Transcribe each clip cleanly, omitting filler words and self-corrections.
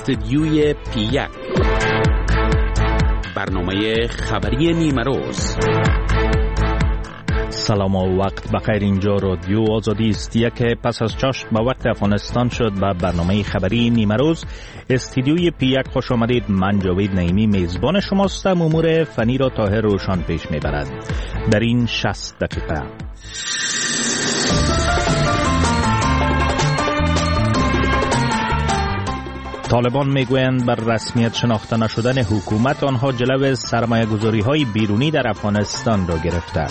استدیوی پی1 برنامه خبری نیمروز. سلام و وقت بخیر. اینجا رادیو آزادی است که پس از چاشت به وقت افغانستان شد. به برنامه خبری نیمروز استدیوی پی1 خوش آمدید. من جاوید نعیمی میزبان شماستم. امور فنی را طاهر روشان پیش میبرد. در این 60 دقیقه طالبان میگویند بر رسمیت شناخته نشدن حکومت آنها جلو سرمایه‌گذاری‌های بیرونی در افغانستان را گرفته.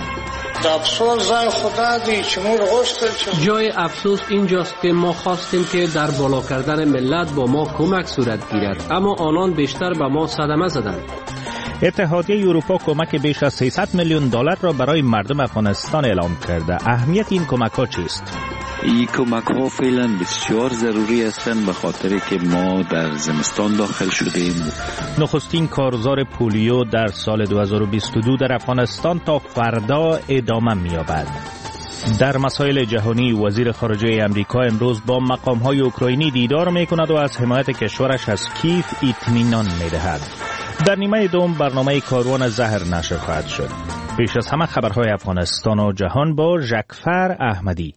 جای افسوس اینجاست که ما خواستیم که در بالا کردن ملت با ما کمک صورت گیرد، اما آنان بیشتر به ما صدمه زدند. اتحادیه اروپا کمک بیش از 300 میلیون دلار را برای مردم افغانستان اعلام کرده. اهمیت این کمک‌ها چیست؟ این کمک‌ها فعلا بسیار ضروری هستند به خاطر که ما در زمستان داخل شدیم. نخستین کارزار پولیو در سال 2022 در افغانستان تا فردا ادامه می‌یابد. در مسائل جهانی وزیر خارجه امریکا امروز با مقام‌های اوکراینی دیدار می‌کند و از حمایت کشورش از کیف اطمینان می‌دهد. در نیمه دوم برنامه کاروان زهر نشر خواهد شد. پیش از همه خبرهای افغانستان و جهان با ژکفر احمدی.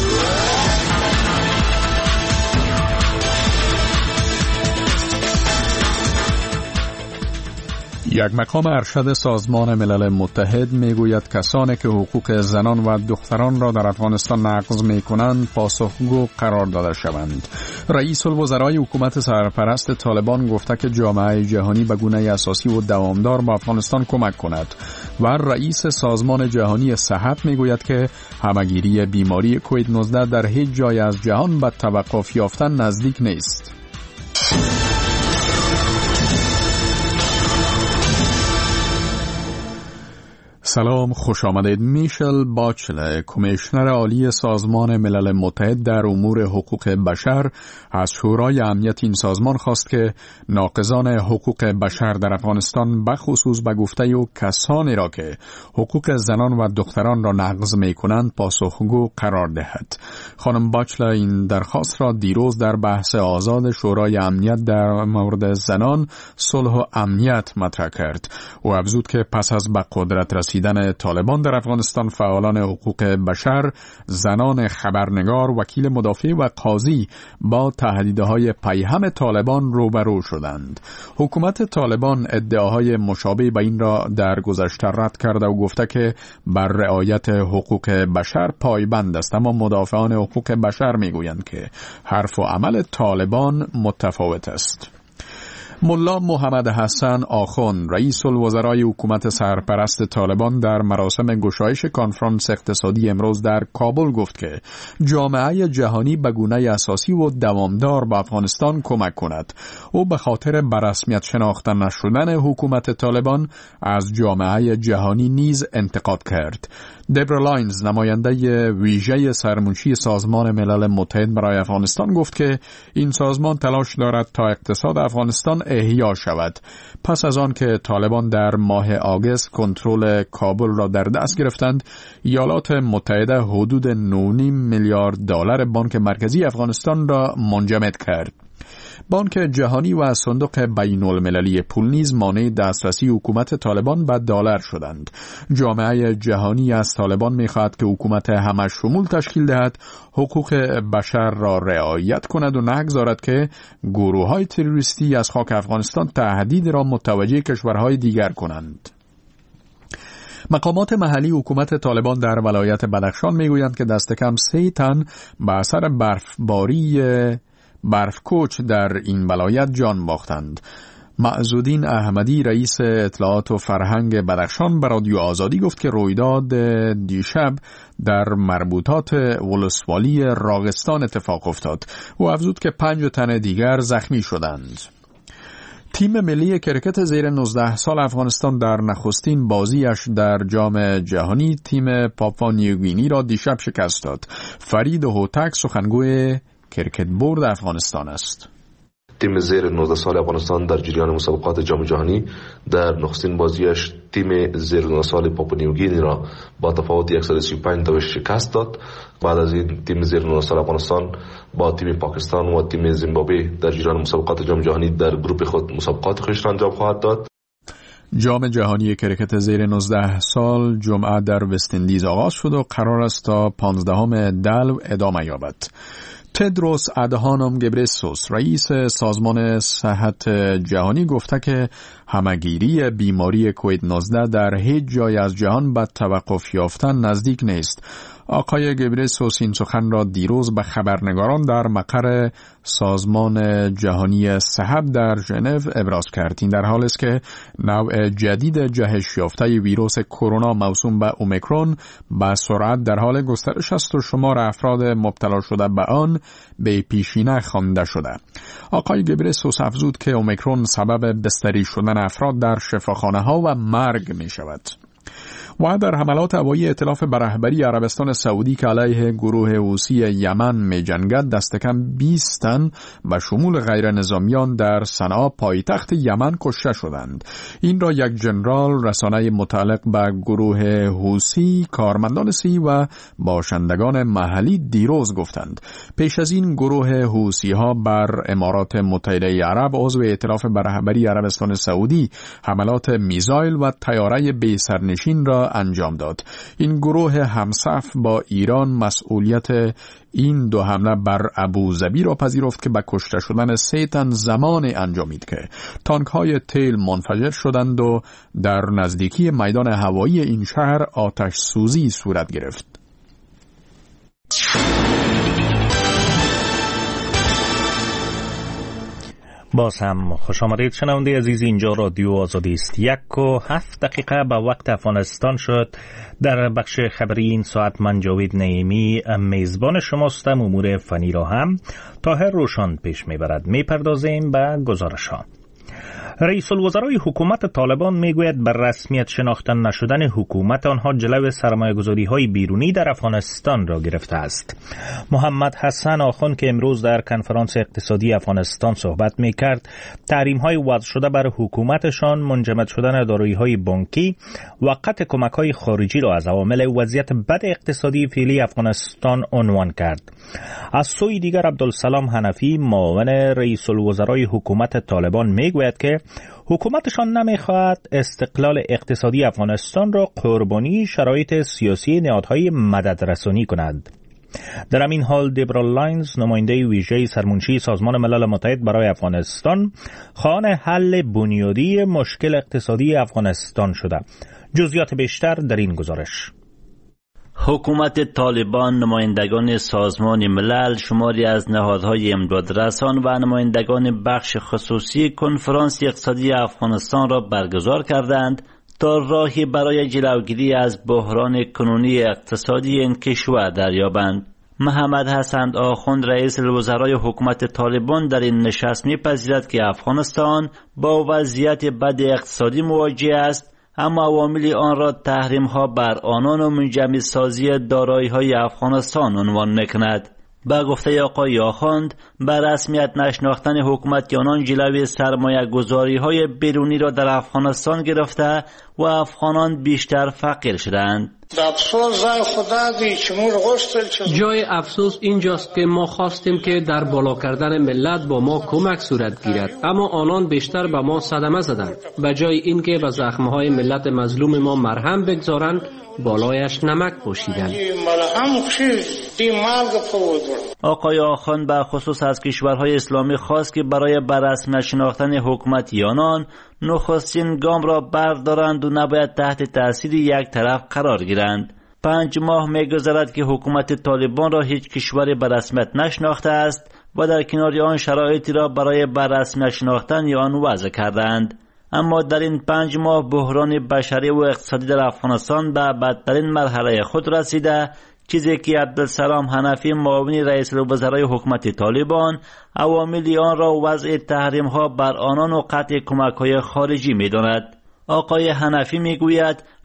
یک مقام ارشد سازمان ملل متحد میگوید کسانی که حقوق زنان و دختران را در افغانستان نقض میکنند پاسخگو قرار داده شوند. رئیس الوزرای حکومت سرپرست طالبان گفته که جامعه جهانی به گونه اساسی و دوامدار به افغانستان کمک کند و رئیس سازمان جهانی صحت میگوید که همهگیری بیماری کووید 19 در هیچ جای از جهان به توقف یافتن نزدیک نیست. سلام، خوش آمدید. میشل باچله، کمیشنر عالی سازمان ملل متحد در امور حقوق بشر، از شورای امنیت این سازمان خواست که ناقضان حقوق بشر در افغانستان بخصوص به گفته او کسانی را که حقوق زنان و دختران را نقض می‌کنند پاسخگو قرار دهد. خانم باچله این درخواست را دیروز در بحث آزاد شورای امنیت در مورد زنان، صلح و امنیت مطرح کرد. او افزود که پس از به قدرت رسیدن طالبان در افغانستان فعالان حقوق بشر، زنان خبرنگار، وکیل مدافع و قاضی با تهدیدهای پیهم طالبان روبرو شدند. حکومت طالبان ادعاهای مشابه به این را در گذشته رد کرده و گفته که بر رعایت حقوق بشر پایبند است، اما مدافعان حقوق بشر میگویند که حرف و عمل طالبان متفاوت است. ملا محمد حسن آخوند، رئیس الوزرای حکومت سرپرست طالبان، در مراسم گشایش کنفرانس اقتصادی امروز در کابل گفت که جامعه جهانی به گونه اساسی و دوامدار به افغانستان کمک کند. او به خاطر به رسمیت شناخته نشدن حکومت طالبان از جامعه جهانی نیز انتقاد کرد. دبرا لاینز، نماینده ویژه سرمنشی سازمان ملل متحد برای افغانستان، گفت که این سازمان تلاش دارد تا اقتصاد افغانستان احیا شود. پس از آن که طالبان در ماه آگوست کنترل کابل را در دست گرفتند، ایالات متحده حدود 9.5 میلیارد دلار بانک مرکزی افغانستان را منجمد کرد. بانک جهانی و صندوق بین المللی پول نیز مانع دسترسی حکومت طالبان به دلار شدند. جامعه جهانی از طالبان می‌خواهد که حکومت همه شمول تشکیل دهد، حقوق بشر را رعایت کند و نگذارد که گروه‌های تروریستی از خاک افغانستان تهدید را متوجه کشورهای دیگر کنند. مقامات محلی حکومت طالبان در ولایت بدخشان میگویند که دست کم 3 تن به اثر برفباری برفکوچ در این ولایت جان باختند. معزودین احمدی، رئیس اطلاعات و فرهنگ بدخشان، به رادیو آزادی گفت که رویداد دیشب در مربوطات ولسوالی راغستان اتفاق افتاد. او افزود که 5 تن دیگر زخمی شدند. تیم ملی کرکت زیر 19 سال افغانستان در نخستین بازیش در جام جهانی تیم پاپوا نیوگینی را دیشب شکست داد. فرید هوتک سخنگوی کرکت بورد افغانستان است. تیم زیر 19 سال افغانستان در جریان مسابقات جام جهانی در نخستین بازیش تیم زیر 19 سال پاپوا نیوگینی را با تفاوت 135 تا شکست داد. بعد از این تیم زیر 19 سال افغانستان با تیم پاکستان و تیم زیمبابوه در جریان مسابقات جام جهانی در گروه خود مسابقات خود را انجام خواهد داد. جام جهانی کرکت زیر 19 سال جمعه در وست اندیز آغاز شد و قرار است تا 15 دلو ادامه یابد. تدروس ادهانوم گبرسوس رئیس سازمان صحت جهانی گفته که همهگیری بیماری کووید 19 در هیچ جای از جهان به توقف یافتن نزدیک نیست. آقای گبرسوس این سخن را دیروز به خبرنگاران در مقر سازمان جهانی صحت در ژنو ابراز کرد. این در حالی است که نوع جدید جهش یافته ویروس کرونا موسوم به اومیکرون به سرعت در حال گسترش است و شمار افراد مبتلا شده به آن به پیشینه خوانده شده. آقای گبرسوس افزود که اومیکرون سبب بستری شدن افراد در شفاخانه ها و مرگ می شود. و در حملات هوایی ائتلاف به رهبری عربستان سعودی که علیه گروه حوثی یمن می جنگد دست کم 20 تن به شمول غیر نظامیان در صنعا پایتخت یمن کشته شدند. این را یک ژنرال رسانه متعلق به گروه حوثی، کارمندان سی و باشندگان محلی دیروز گفتند. پیش از این گروه حوثی ها بر امارات متحده عرب عضو ائتلاف به رهبری عربستان سعودی حملات میزایل و طیاره بی سرنشین را انجام داد. این گروه همصف با ایران مسئولیت این دو حمله بر ابوظبی را پذیرفت که به کشته شدن 3 تن زمان انجامید که تانک های تیل منفجر شدند و در نزدیکی میدان هوایی این شهر آتش سوزی صورت گرفت. باز هم خوش آمدید شنونده عزیز، اینجا رادیو آزادی است. 1:07 به وقت افغانستان شد. در بخش خبری این ساعت من جاوید نعیمی میزبان شماستم. امور فنی را هم طاهر روشن پیش میبرد. میپردازیم به گزارش ها. رئیس الوزرای حکومت طالبان میگوید بر رسمیت شناختن نشدن حکومت آنها جلو سرمایه‌گذاری‌های بیرونی در افغانستان را گرفته است. محمد حسن آخوند که امروز در کنفرانس اقتصادی افغانستان صحبت میکرد، تحریم‌های وضع شده بر حکومتشان، منجمد شدن دارایی‌های بانکی و قطع کمک‌های خارجی را از عوامل وضعیت بد اقتصادی فعلی افغانستان عنوان کرد. از سوی دیگر عبدالسلام حنفی معاون رئیس الوزرای حکومت طالبان میگوید که حکومتشان نمیخواهد استقلال اقتصادی افغانستان را قربانی شرایط سیاسی نهادهای مددرسانی کند. در همین حال دبرا لاینز، نماینده ویژه سرمنشی سازمان ملل متحد برای افغانستان، خواهان حل بنیادی مشکل اقتصادی افغانستان شده. جزئیات بیشتر در این گزارش. حکومت طالبان، نمایندگان سازمان ملل، شماری از نهادهای امدادرسان و نمایندگان بخش خصوصی کنفرانس اقتصادی افغانستان را برگزار کردند تا راهی برای جلوگیری از بحران کنونی اقتصادی این کشور دریابند. محمد حسن آخوند، رئیس الوزرای حکومت طالبان، در این نشست می‌پذیرد که افغانستان با وضعیت بد اقتصادی مواجه است، اما عوامل آن را تحریم‌ها بر آنان و منجمد سازی دارایی‌های افغانستان عنوان نکند. با گفته آقای آخوند، بر رسمیت نشناختن حکومت آنان جلوی سرمایه‌گذاری‌های بیرونی را در افغانستان گرفته و افغانان بیشتر فقیر شدند. جای افسوس اینجاست که ما خواستیم که در بالا کردن ملت با ما کمک صورت گیرد، اما آنان بیشتر به ما صدمه زدند. به جای اینکه به زخم‌های ملت مظلوم ما مرهم بگذارند، بالایش نمک پوشیدند. آقای آخوند به خصوص از کشورهای اسلامی خواست که برای بررسمی نشناختن حکومت آنان نخستین گام را بردارند و نباید تحت تاثیر یک طرف قرار گیرند. 5 ماه می‌گذرد که حکومت طالبان را هیچ کشوری به رسمیت نشناخته است و در کنار آن شرایطی را برای بررسمی نشناختن آن وضع کردند. اما در این 5 ماه بحران بشری و اقتصادی در افغانستان به بدترین مرحله خود رسیده، چیزی که عبدالسلام حنفی، معاون رئیس الوزرای حکومت طالبان، عوامل آن را وضع تحریم‌ها بر آنان و قطع کمک‌های خارجی می‌داند. آقای حنفی میگوید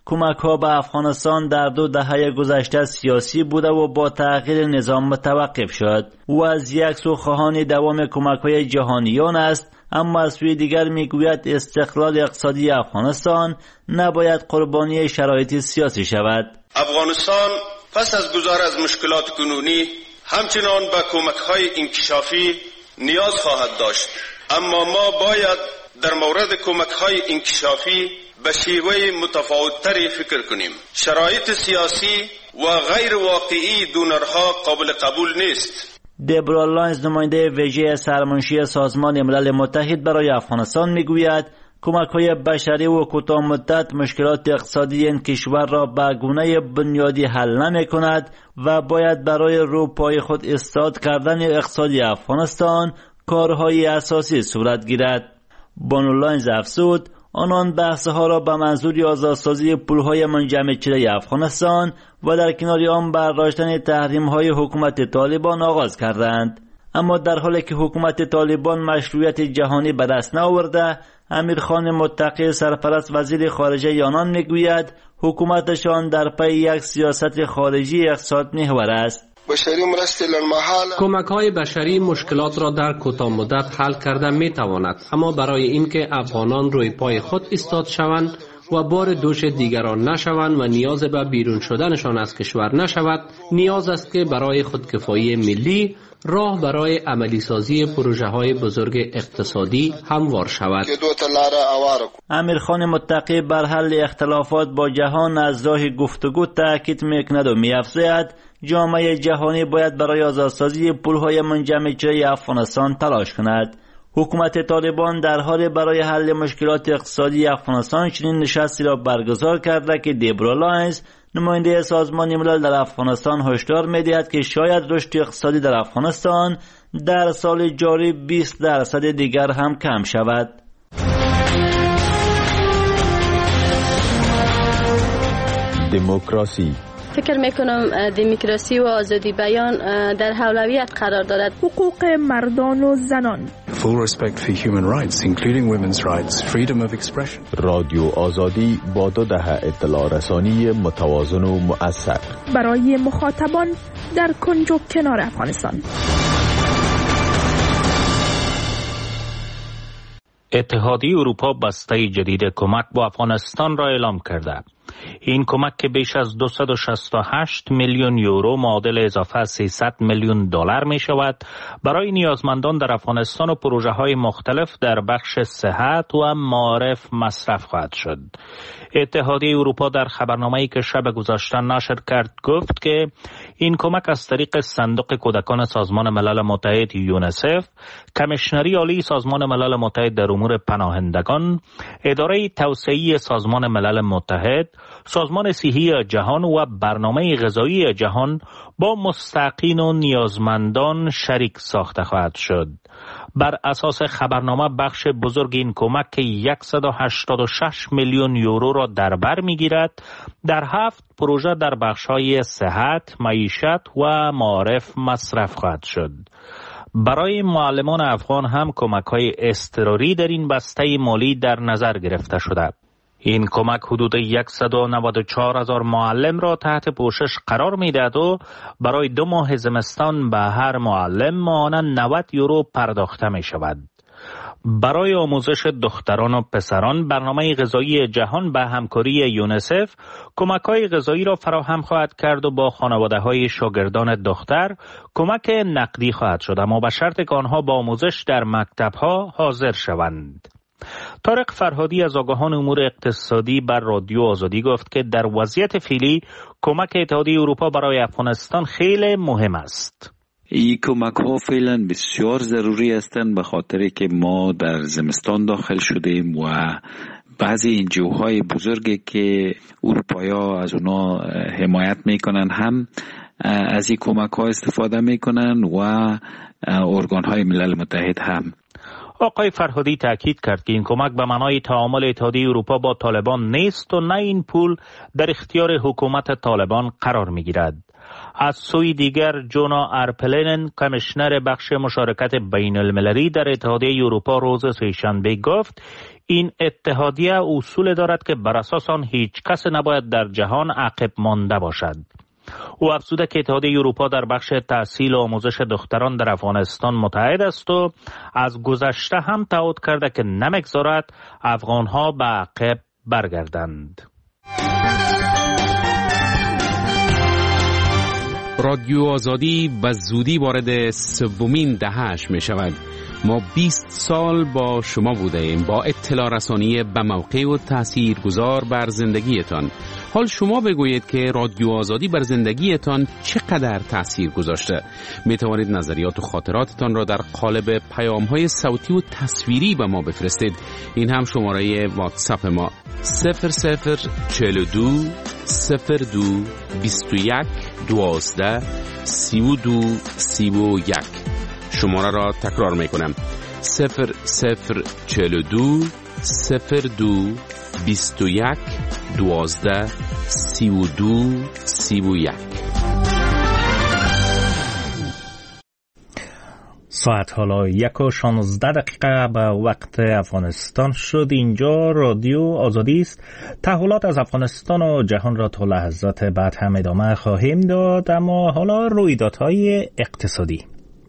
کمک‌ها به افغانستان در 2 دهه گذشته سیاسی بوده و با تغییر نظام متوقف شد و از یک سو خواهان دوام کمک‌های جهانیان است، اما از سوی دیگر میگوید استقلال اقتصادی افغانستان نباید قربانی شرایط سیاسی شود. افغانستان پس از گذر از مشکلات کنونی همچنان به کمک‌های انکشافی نیاز خواهد داشت، اما ما باید در مورد کمک‌های انکشافی به شیوه متفاوت‌تری فکر کنیم. شرایط سیاسی و غیر واقعی دونرها قابل قبول نیست. دبرا لاینز نماینده ویژه سرمنشی سازمان ملل متحد برای افغانستان میگوید کمک‌های بشری و کوتاه مدت مشکلات اقتصادی این کشور را به گونه بنیادی حل نمی‌کند و باید برای روپای خود استاد کردن اقتصادی افغانستان کارهای اساسی صورت گیرد. بانو لاینز افزود آنان بحث‌ها را به منظور آزادسازی پول‌های منجمد شده افغانستان و در کنار آن برداشتن تحریم‌های حکومت طالبان آغاز کردند، اما در حالی که حکومت طالبان مشروعیت جهانی به دست نآورده، امیرخان متقی سرپرست وزیر خارجه آنان میگوید حکومتشان در پی یک سیاست خارجی اقتصاد محور است. کمک‌های بشری مشکلات را در کوتاه مدت حل کرده می‌تواند، اما برای اینکه افغانان روی پای خود ایستاد شوند و بار دوش دیگران نشوند و نیاز به بیرون شدنشان از کشور نشود، نیاز است که برای خودکفایی ملی راه برای عملی سازی پروژه‌های بزرگ اقتصادی هموار شود. امیرخان متقی بر حل اختلافات با جهان از راه گفتگو تاکید می‌کند و می‌افزاید جامعه جهانی باید برای آزادسازی پول‌های منجمد شده افغانستان تلاش کند. حکومت طالبان در حال برای حل مشکلات اقتصادی افغانستان چنین نشستی را برگزار کرده که دبرا لاینز نماینده سازمان ملل در افغانستان هشدار می‌دهد که شاید رشد اقتصادی در افغانستان در سال جاری 20% دیگر هم کم شود. دموکراسی. فکر میکنم دموکراسی و آزادی بیان در اولویت قرار دارد. حقوق مردان و زنان. Full respect for human rights, including women's rights, freedom of expression. رادیو آزادی با 2 دهه اطلاع رسانی متوازن و مؤثر برای مخاطبان در کنج و کنار افغانستان. اتحادیه اروپا بسته جدید کمک با افغانستان را اعلام کرده. این کمک که بیش از 268 میلیون یورو معادل اضافه 300 میلیون دلار می شود برای نیازمندان در افغانستان و پروژه های مختلف در بخش صحت و معارف مصرف خواهد شد. اتحادیه اروپا در خبرنامه‌ای که شب گذشته نشر کرد گفت که این کمک از طریق صندوق کودکان سازمان ملل متحد یونسف، کمیشنری عالی سازمان ملل متحد در امور پناهندگان، اداره توسعه‌ای سازمان ملل متحد، سازمان صحی جهان و برنامه غذایی جهان با مستحقین و نیازمندان شریک ساخته خواهد شد. بر اساس خبرنامه بخش بزرگ این کمک که 186 میلیون یورو را در بر میگیرد در 7 پروژه در بخش‌های صحت، معیشت و معارف مصرف خواهد شد. برای معلمان افغان هم کمک‌های اضطراری در این بسته مالی در نظر گرفته شده. این کمک حدود 194,000 معلم را تحت پوشش قرار می‌دهد و برای 2 ماه زمستان به هر معلم ماهانه 90 یورو پرداخته می‌شود. برای آموزش دختران و پسران برنامه غذایی جهان به همکاری یونسف کمک‌های غذایی را فراهم خواهد کرد و با خانواده‌های شاگردان دختر کمک نقدی خواهد شد، اما به شرط که آنها با آموزش در مکتب‌ها حاضر شوند. طارق فرهادی از آگاهان امور اقتصادی بر رادیو آزادی گفت که در وضعیت فعلی کمک اتحادیه اروپا برای افغانستان خیلی مهم است. این کمک ها فعلا بسیار ضروری هستند به خاطر که ما در زمستان داخل شدیم و بعضی این جوهای بزرگی که اروپایا از اونا حمایت میکنن هم از این کمک ها استفاده میکنن و ارگان های ملل متحد هم. آقای فرهادی تاکید کرد که این کمک به معنای تعامل اتحادیه اروپا با طالبان نیست و نه این پول در اختیار حکومت طالبان قرار میگیرد. از سوی دیگر جونا ارپلینن کمیشنر بخش مشارکت بین المللی در اتحادیه اروپا روز سه‌شنبه گفت این اتحادیه اصول دارد که بر اساس آن هیچ کس نباید در جهان عقب مانده باشد. او افزود که اتحادیه اروپا در بخش تحصیل و آموزش دختران در افغانستان متحد است و از گذشته هم تعهد کرده که نمیگذارد افغانها به عقب برگردند. رادیو آزادی به زودی وارد سومین دهه‌اش می شود. ما 20 سال با شما بوده ایم، با اطلاع رسانی به موقع و تاثیرگذار بر زندگیتان. حال شما بگویید که رادیو آزادی بر زندگیتان چقدر تأثیر گذاشته. می توانید نظریات و خاطراتتان را در قالب پیام‌های صوتی و تصویری به ما بفرستید. این هم شماره واتساپ ما 0042 02 21 12 32 31. شماره را تکرار می کنم 0042 02 21 12 32 31. ساعت حالا 1:16 به وقت افغانستان شد. اینجا رادیو آزادی است. تحولات از افغانستان و جهان را تا لحظات بعد هم ادامه خواهیم داد، اما حالا رویدادهای اقتصادی.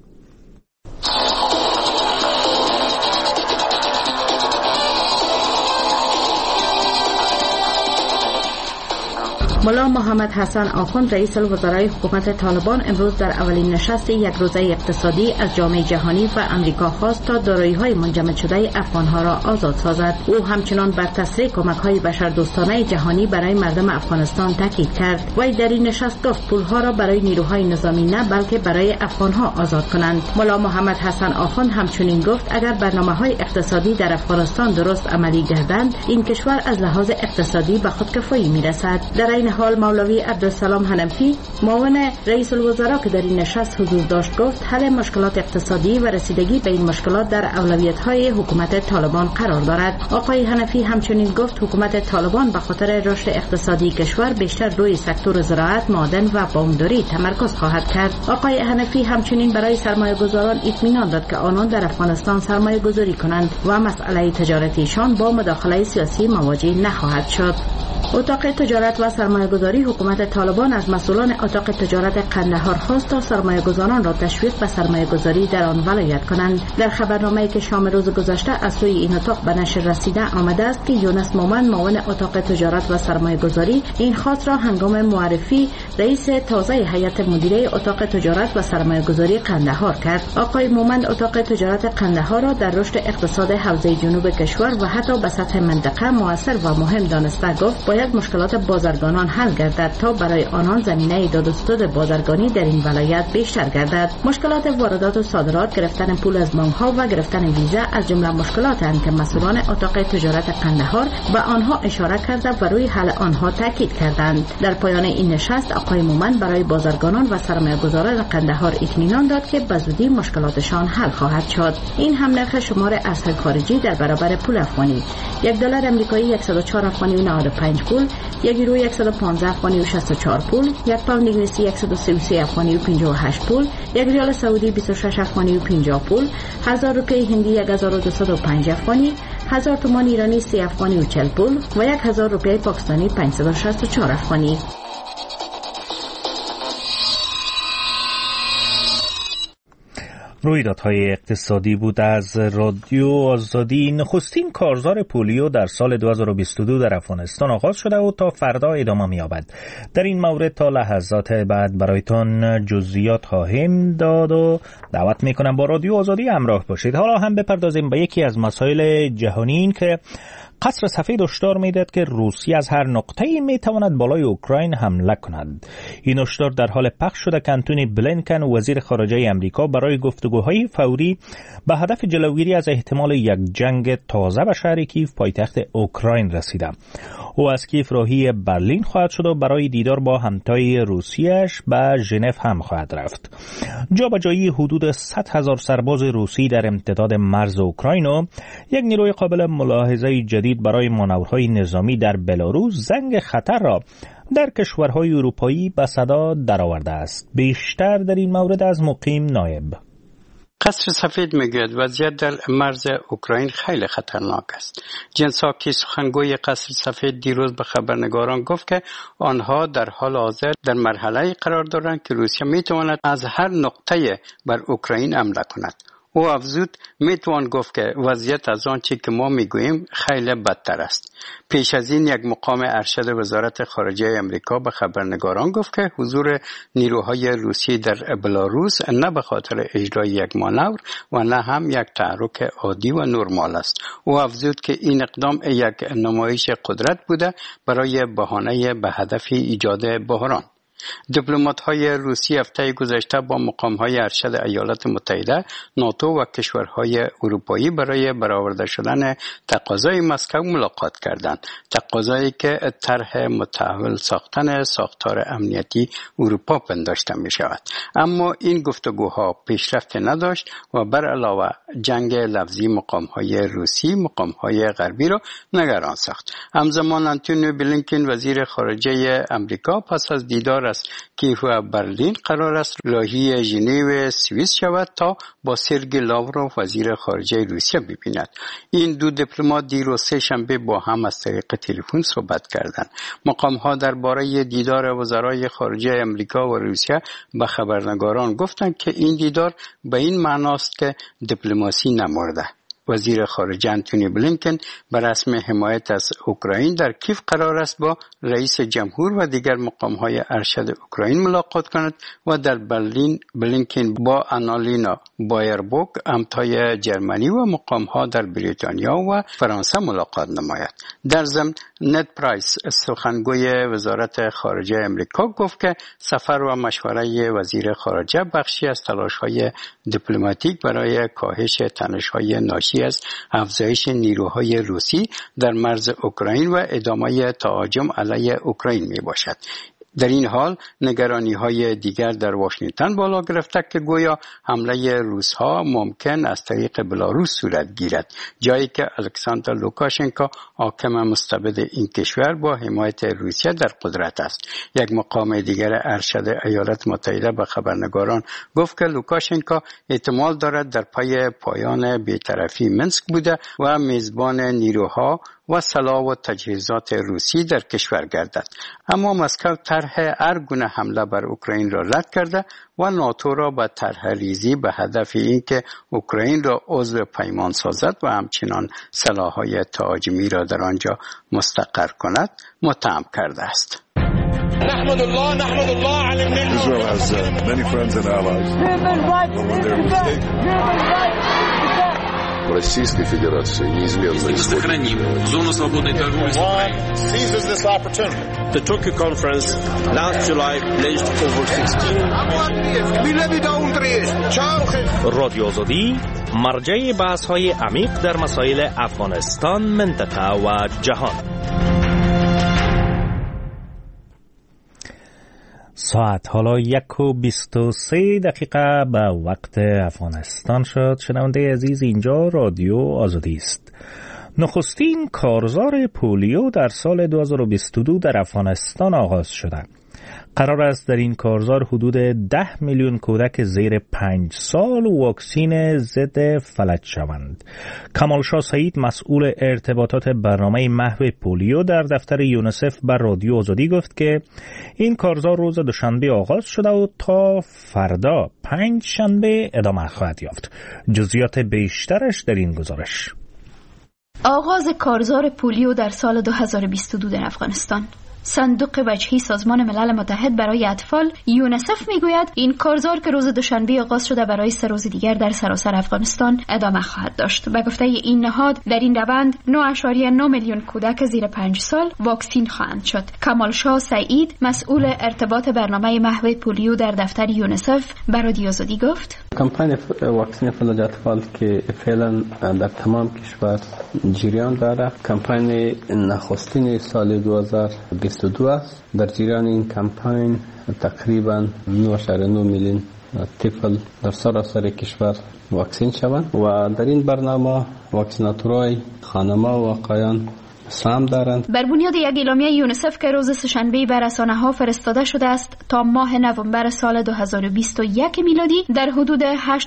ملا محمد حسن آخوند رئیس الوزرای حکومت طالبان امروز در اولین نشست یک روزه اقتصادی از جامعه جهانی و امریکا خواست تا دارایی‌های منجمد شده افغان‌ها را آزاد سازد. او همچنان بر تسریع کمک‌های بشردوستانه جهانی برای مردم افغانستان تاکید کرد. وی در این نشست گفت پول‌ها را برای نیروهای نظامی نه بلکه برای افغان‌ها آزاد کنند. ملا محمد حسن آخوند همچنین گفت اگر برنامه‌های اقتصادی در افغانستان درست عملی گردند این کشور از لحاظ اقتصادی به خودکفایی می‌رسد. در این حال مولوی عبدالسلام حنفی معاون رئیس الوزراء که در این نشست حضور داشت گفت حل مشکلات اقتصادی و رسیدگی به این مشکلات در اولویت‌های حکومت طالبان قرار دارد. آقای حنفی همچنین گفت حکومت طالبان به خاطر رشد اقتصادی کشور بیشتر روی سکتور زراعت، معدن و بامداری تمرکز خواهد کرد. آقای حنفی همچنین برای سرمایه‌گذاران اطمینان داد که آنان در افغانستان سرمایه‌گذاری کنند و مسئله تجارتیشان با مداخله سیاسی مواجه نخواهد شد. اتاق تجارت و سرمایه‌گذاری حکومت طالبان از مسئولان اتاق تجارت قندهار خواست تا سرمایه‌گذاران را تشویق به سرمایه‌گذاری در آن ولایت کنند. در خبرنامه‌ای که شام روز گذشته از سوی این اتاق به نشر رسیده آمده است که یونس مومن معاون اتاق تجارت و سرمایه‌گذاری این خواست را هنگام معرفی رئیس تازه هیئت مدیره اتاق تجارت و سرمایه‌گذاری قندهار کرد. آقای مومن اتاق تجارت قندهار را در رشد اقتصاد حوزه جنوب کشور و حتی به سطح منطقه مؤثر و مهم دانسته گفت باید مشکلات بازرگانان حل گردد تا برای آنان زمینه داد و ستد بازرگانی در این ولایت بیشتر گردد. مشکلات واردات و صادرات، گرفتن پول از بانک‌ها و گرفتن ویزا از جمله مشکلاتی هستند که مسئولان اتاق تجارت قندهار به آنها اشاره کرده و روی حل آنها تاکید کردند. در پایان این نشست آقای مومن برای بازرگانان و سرمایه‌گذاران قندهار اطمینان داد که به زودی مشکلاتشان حل خواهد شد. این هم نرخ شمار ارزهای خارجی در برابر پول افغانی: $1 آمریکایی 104 افغانی و 95 پول، یک یورو 115 افغانی و 64 پول، یک پوند انگلیسی 133 افغانی و 58 پول، یک ریال سعودی 26 افغانی و 50 پول، 1000 روپیه هندی 1205 افغانی، 1000 تومان ایرانی 3 افغانی و 40 پول و 1000 روپیه پاکستانی 564 افغانی. رویدادهای اقتصادی بود از رادیو آزادی. نخستین کارزار پولیو در سال 2022 در افغانستان آغاز شده و تا فردا ادامه می‌یابد. در این مورد تا لحظات بعد برایتان جزئیات خواهیم داد و دعوت می‌کنم با رادیو آزادی همراه باشید. حالا هم بپردازیم به یکی از مسائل جهانی، این که قصر سفید هشدار می‌دهد که روسیه از هر نقطه‌ای می‌تواند بالای اوکراین حمله کند. این هشدار در حال پخش شده که آنتونی بلینکن وزیر خارجه آمریکا برای گفتگوهای فوری به هدف جلوگیری از احتمال یک جنگ تازه به شهر کیف پایتخت اوکراین رسیده. او از کیف راهی برلین خواهد شد و برای دیدار با همتای روسیه‌اش به ژنو هم خواهد رفت. جابجایی حدود 100,000 سرباز روسی در امتداد مرز اوکراین و یک نیروی قابل ملاحظه جدید برای مانورهای نظامی در بلاروس زنگ خطر را در کشورهای اروپایی به صدا درآورده است. بیشتر در این مورد از مقیم نایب. قصر سفید میگوید وضعیت در مرز اوکراین خیلی خطرناک است. جن ساکی سخنگوی قصر سفید دیروز به خبرنگاران گفت که آنها در حال حاضر در مرحله قرار دارند که روسیه میتواند از هر نقطه بر اوکراین حمله کند. او افزود میتوان گفت که وضعیت از آنچه که ما میگوییم خیلی بدتر است. پیش از این یک مقام ارشد وزارت خارجه امریکا به خبرنگاران گفت که حضور نیروهای روسی در بلاروس نه به خاطر اجرای یک مانور و نه هم یک تحرک عادی و نرمال است. او افزود که این اقدام یک نمایش قدرت بوده برای بهانه به هدف ایجاد بحران. دیپلمات‌های روسی هفته گذشته با مقام‌های ارشد ایالات متحده، ناتو و کشورهای اروپایی برای برآورده شدن تقاضای مسکو ملاقات کردند. تقاضایی که طرح متحول ساختن ساختار امنیتی اروپا پنداشته می‌شود. اما این گفتگوها پیشرفت نداشت و بر علاوه جنگ لفظی مقام‌های روسی مقام‌های غربی را نگران ساخت. همزمان آنتونی بلینکن وزیر خارجه امریکا پس از دیدار کیف و برلین قرار است راهی ژنو سوئیس شود تا با سرگئی لاوروف وزیر خارجه روسیه ببیند. این دو دیپلمات دیروز سه‌شنبه با هم از طریق تلفن صحبت کردند. مقام‌ها درباره دیدار وزرای خارجه امریکا و روسیه به خبرنگاران گفتند که این دیدار به این معناست که دیپلماسی نمرده. وزیر خارجه آنتونی بلینکن به رسم حمایت از اوکراین در کیف قرار است با رئیس جمهور و دیگر مقام‌های ارشد اوکراین ملاقات کند و در برلین بلینکن با آنالینا بایربوک همتای جرمنی و مقام‌ها در بریتانیا و فرانسه ملاقات نماید. در ضمن نت پرایس سخنگوی وزارت خارجه امریکا گفت که سفر و مشوره وزیر خارجه بخشی از تلاش‌های دیپلماتیک برای کاهش تنش‌های ناشی از افزایش نیروهای روسی در مرز اوکراین و ادامه تهاجم علیه اوکراین می باشد. در این حال نگرانی‌های دیگر در واشنگتن بالا گرفته که گویا حمله روس‌ها ممکن از طریق بلاروس صورت گیرد، جایی که الکساندر لوکاشنکو حاکم مستبد این کشور با حمایت روسیه در قدرت است. یک مقام دیگر ارشد ایالات متحده به خبرنگاران گفت که لوکاشنکو احتمال دارد در پای پایان بی‌طرفی منسک بوده و میزبان نیروها و سلاح و تجهیزات روسی در کشور گردد. اما مسکو طرح هر گونه حمله بر اوکراین را رد کرده و ناتو را به طرح ریزی به هدف اینکه اوکراین را عضو پیمان سازد و همچنان سلاح‌های تهاجمی را در آنجا مستقر کند متهم کرده است. نحمد الله على النعمة. Israel has many friends and allies. Российской Федерации неизменно сохраним зону свободной торговли с Украиной. Seizes this opportunity. The Tokyo conference last July pledged over 16. رادیو آزادی مرجع بحث‌های عمیق در مسائل افغانستان، منطقه و جهان. ساعت حالا 1:23 به وقت افغانستان شد. شنونده عزیز، اینجا رادیو آزادی است. نخستین کارزار پولیو در سال 2022 در افغانستان آغاز شده. قرار است در این کارزار حدود 10 میلیون کودک زیر 5 سال واکسین ضد فلج شوند. کمال شاه سعید مسئول ارتباطات برنامه محو پولیو در دفتر یونیسف بر رادیو آزادی گفت که این کارزار روز دوشنبه آغاز شده و تا فردا 5 شنبه ادامه خواهد یافت. جزئیات بیشترش در این گزارش. آغاز کارزار پولیو در سال 2022 در افغانستان. صندوق وجهی سازمان ملل متحد برای اطفال یونسف میگوید این کارزار که روز دوشنبه آغاز شده برای 3 روز دیگر در سراسر افغانستان ادامه خواهد داشت. به گفته این نهاد در این روند 9.9 میلیون کودک زیر 5 سال واکسین خواهند شد. کمالشاه سعید مسئول ارتباط برنامه محو پولیو در دفتر یونسف به رادیو آزادی گفت: کمپاین واکسین فلج اطفال که فعلا در تمام کشور جریان داره، کمپاین نخستین سال 2022 است. در جریان این کمپاین تقریبا 9.9 میلیون طفل در سراسر کشور واکسین شوند و در این برنامه واکسیناتورهای خانما و آقایان سهم دارند. بر بنیاد یک اعلامیه یونسف که روز سه‌شنبه به رسانه‌ها فرستاده شده است، تا ماه نوامبر سال 2021 میلادی در حدود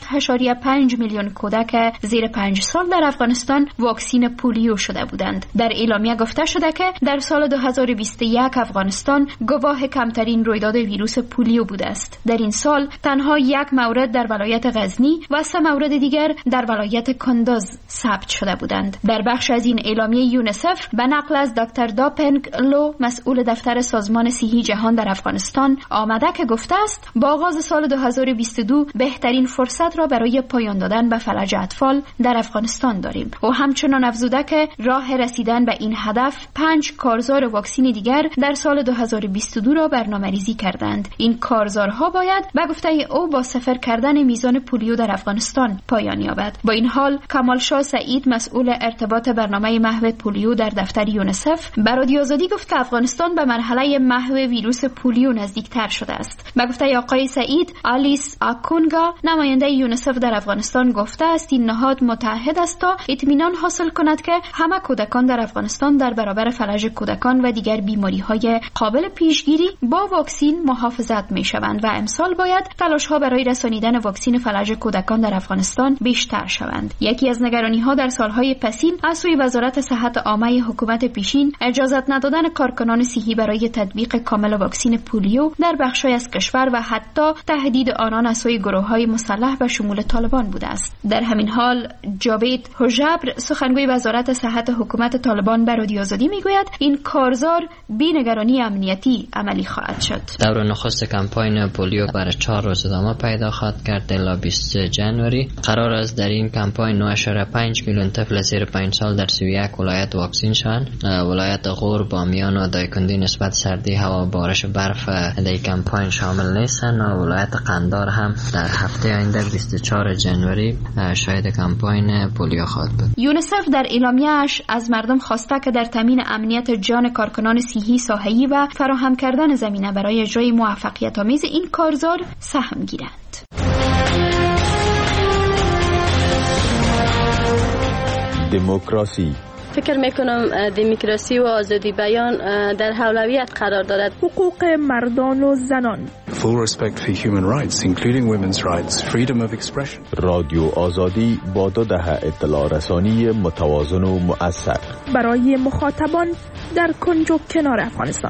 8.5 میلیون کودک زیر 5 سال در افغانستان واکسین پولیو شده بودند. در اعلامیه گفته شده که در سال 2021 افغانستان گواه کمترین رویداد ویروس پولیو بوده است. در این سال تنها 1 مورد در ولایت غزنی و 3 مورد دیگر در ولایت کندز ثبت شده بودند. در بخش از این اعلامیه یونسف به نقل از دکتر داپنگ لو مسئول دفتر سازمان صحی جهان در افغانستان آمده که گفته است با آغاز سال 2022 بهترین فرصت را برای پایان دادن به فلج اطفال در افغانستان داریم. و همچنان افزوده که راه رسیدن به این هدف 5 کارزار واکسین دیگر در سال 2022 را برنامه‌ریزی کردند. این کارزارها باید به گفته او با صفر کردن میزان پولیو در افغانستان پایان یابد. با این حال کمالشاه سعید مسئول ارتباط برنامه محو پولیو در دفتر یونسف به رادیو آزادی گفت که افغانستان به مرحله محو ویروس پولیو نزدیکتر شده است. به گفته آقای سعید، آلیس آکونگا نماینده یونسف در افغانستان گفته است این نهاد متحد است تا اطمینان حاصل کند که همه کودکان در افغانستان در برابر فلج کودکان و دیگر بیماری‌های قابل پیشگیری با واکسین محافظت می‌شوند و امسال باید تلاش‌ها برای رسانیدن واکسین فلج کودکان در افغانستان بیشتر شوند. یکی از نگرانی‌ها در سال‌های پسین از سوی وزارت صحت عامه حکومت پیشین اجازت ندادن کارکنان صحی برای تطبیق کامل واکسین پولیو در بخش‌های از کشور و حتی تهدید آنان از سوی گروه‌های مسلح به شمول طالبان بوده است. در همین حال جاوید حجبر سخنگوی وزارت صحت حکومت طالبان به رادیو آزادی میگوید این کارزار بی نگرانی امنیتی عملی خواهد شد. دور نخست کمپاین پولیو برای 4 روز ادامه پیدا خواهد کرد الی 20 جنوری. قرار است در این کمپاین 9.5 میلیون طفل زیر 5 سال در 31 ولایت واکسین شوند. ولایت غور، بامیان و دایکندی نسبت سردی هوا و بارش برف در کمپاین شامل نیستند و ولایت قندار هم در هفته آینده 24 جنوری شاهد کمپاین پولیو خواهد بود. یونسف در اعلامیه‌اش از مردم خواسته که در تامین امنیت جان کارکنان صحی ساحه‌ای و فراهم کردن زمینه برای اجرای موفقیت‌آمیز این کارزار سهم گیرند. دموکراسی. فکر میکنم دموکراسی و آزادی بیان در اولویت قرار دارد. حقوق مردان و زنان. Full respect for human rights, including women's rights, freedom of expression. رادیو آزادی با 2 دهه اطلاع رسانی متوازن و مؤثر برای مخاطبان در کنج و کنار افغانستان.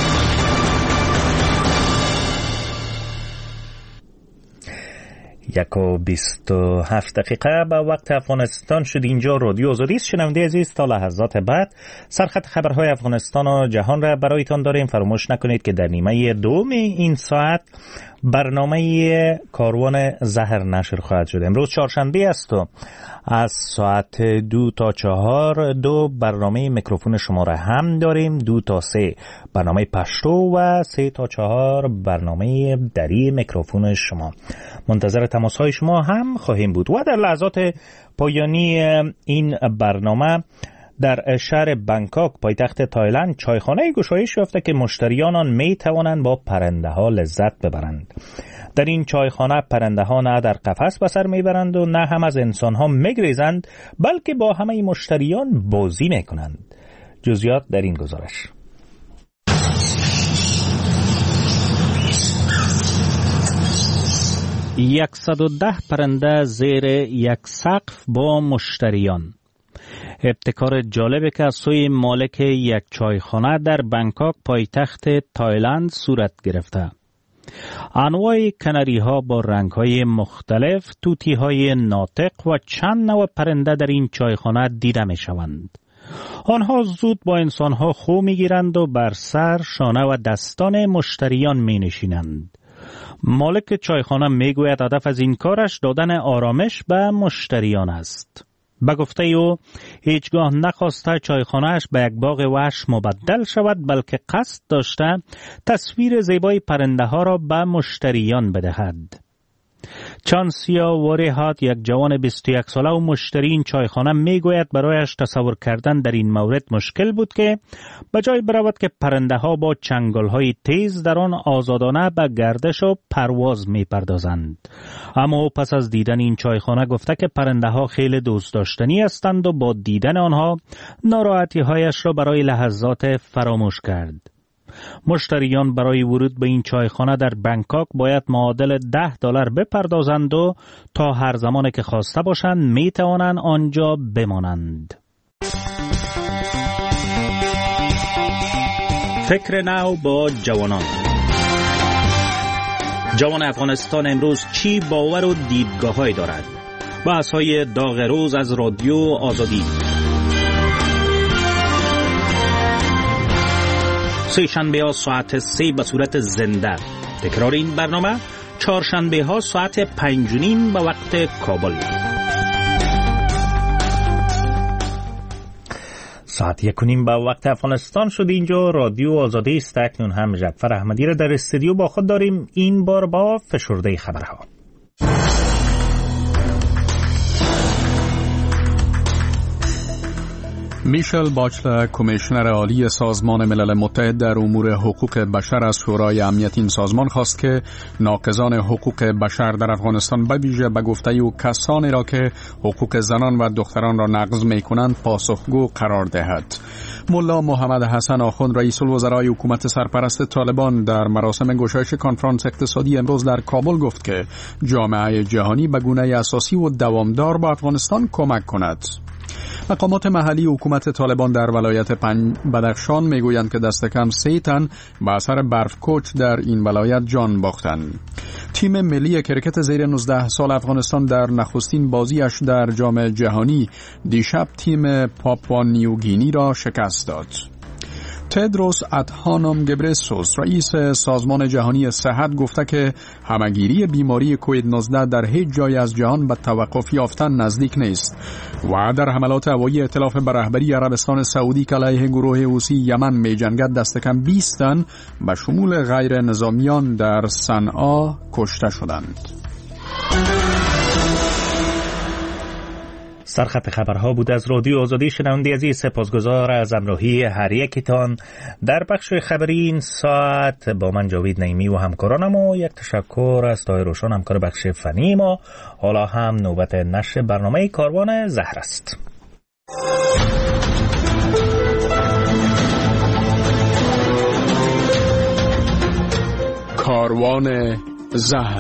1:27 به وقت افغانستان شد. اینجا رادیو آزادی است. شنونده عزیز، تا لحظات بعد سرخط خبرهای افغانستان و جهان را برایتان داریم. فراموش نکنید که در نیمه دوم این ساعت برنامه کاروان زهر نشر خواهد شد. امروز چهارشنبه است و از ساعت 2 تا 4 دو برنامه میکروفون شما را هم داریم. 2 تا 3 برنامه پشتو و 3 تا 4 برنامه دری میکروفون شما. منتظر تماس‌های شما هم خواهیم بود. و در لحظات پایانی این برنامه در شهر بانکوک پایتخت تایلند چایخانه گشایش یافته که مشتریان آن می توانند با پرنده ها لذت ببرند. در این چایخانه پرنده ها نه در قفس به سر میبرند و نه هم از انسان ها میگریزند، بلکه با همه مشتریان بازی میکنند. جزئیات در این گزارش. 110 پرنده زیر یک سقف با مشتریان. ابتکار جالبی که از سوی مالک یک چایخانه در بانکوک پایتخت تایلند صورت گرفته. انواع کناری ها با رنگ های مختلف، توتی های ناطق و چند نوع پرنده در این چایخانه دیده می شوند. آنها زود با انسانها خو میگیرند و بر سر، شانه و دستان مشتریان می نشینند. مالک چایخانه میگوید هدف از این کارش دادن آرامش به مشتریان است. به گفته او هیچگاه نخواسته چایخانه‌اش به یک باغ وحش مبدل شود، بلکه قصد داشته تصویر زیبای پرنده ها را به مشتریان بدهد. چانسیا وریهات، یک جوان 21 ساله و مشتری این چایخانه، میگوید برایش تصور کردن در این مورد مشکل بود که به جای برود که پرنده ها با چنگال های تیز در آن آزادانه به گردش و پرواز میپردازند. اما پس از دیدن این چایخانه گفته که پرنده ها خیلی دوست داشتنی هستند و با دیدن آنها ناراحتی هایش را برای لحظات فراموش کرد. مشتریان برای ورود به این چایخانه در بنکاک باید معادل $10 بپردازند و تا هر زمان که خواسته باشند می توانند آنجا بمانند. فکر نو با جوانان. جوان افغانستان امروز چی باور و دیدگاه‌هایی دارد؟ بحث‌های داغ روز از رادیو آزادی. سه شنبه ها ساعت 3 به صورت زنده. تکرار این برنامه چهارشنبه ها ساعت 5:30 به وقت کابل. ساعت 1:30 به وقت افغانستان شد. اینجا رادیو آزادی است. اکنون هم جعفر احمدی را در استودیو با خود داریم، این بار با فشرده خبرها. میشل باچلر، کمیشنر عالی سازمان ملل متحد در امور حقوق بشر، از شورای امنیت این سازمان خواست که ناقضان حقوق بشر در افغانستان به ویژه به گفته او کسانی را که حقوق زنان و دختران را نقض می‌کنند پاسخگو قرار دهد. ملا محمد حسن آخوند، رئیس الوزرای حکومت سرپرست طالبان، در مراسم گشایش کنفرانس اقتصادی امروز در کابل گفت که جامعه جهانی به گونه اساسی و دوامدار به افغانستان کمک کند. مقامات محلی حکومت طالبان در ولایت بدخشان میگویند که دست کم 3 تن به اثر برفکوچ در این ولایت جان باختند. تیم ملی کرکت زیر 19 سال افغانستان در نخستین بازیش در جام جهانی دیشب تیم پاپوا نیوگینی را شکست داد. تدروس ادهانوم گبرسوس، رئیس سازمان جهانی صحت، گفته که همهگیری بیماری کووید 19 در هیچ جای از جهان به توقف یافتن نزدیک نیست و در حملات هوایی ائتلاف به رهبری عربستان سعودی که علیه گروه حوثی یمن می‌جنگد دست کم 20 تن به شمول غیر نظامیان در صنعا کشته شدند. سرخط خبرها بود از رادیو آزادی. شنونده عزیز، سپاسگزار از همراهی هر یکیتان در بخش خبری این ساعت. با من جاوید نعیمی و همکارانم و یک تشکر از طاهر روشن، همکار بخش فنی ما. حالا هم نوبت نشر برنامه کاروان زهر است. کاروان زهر.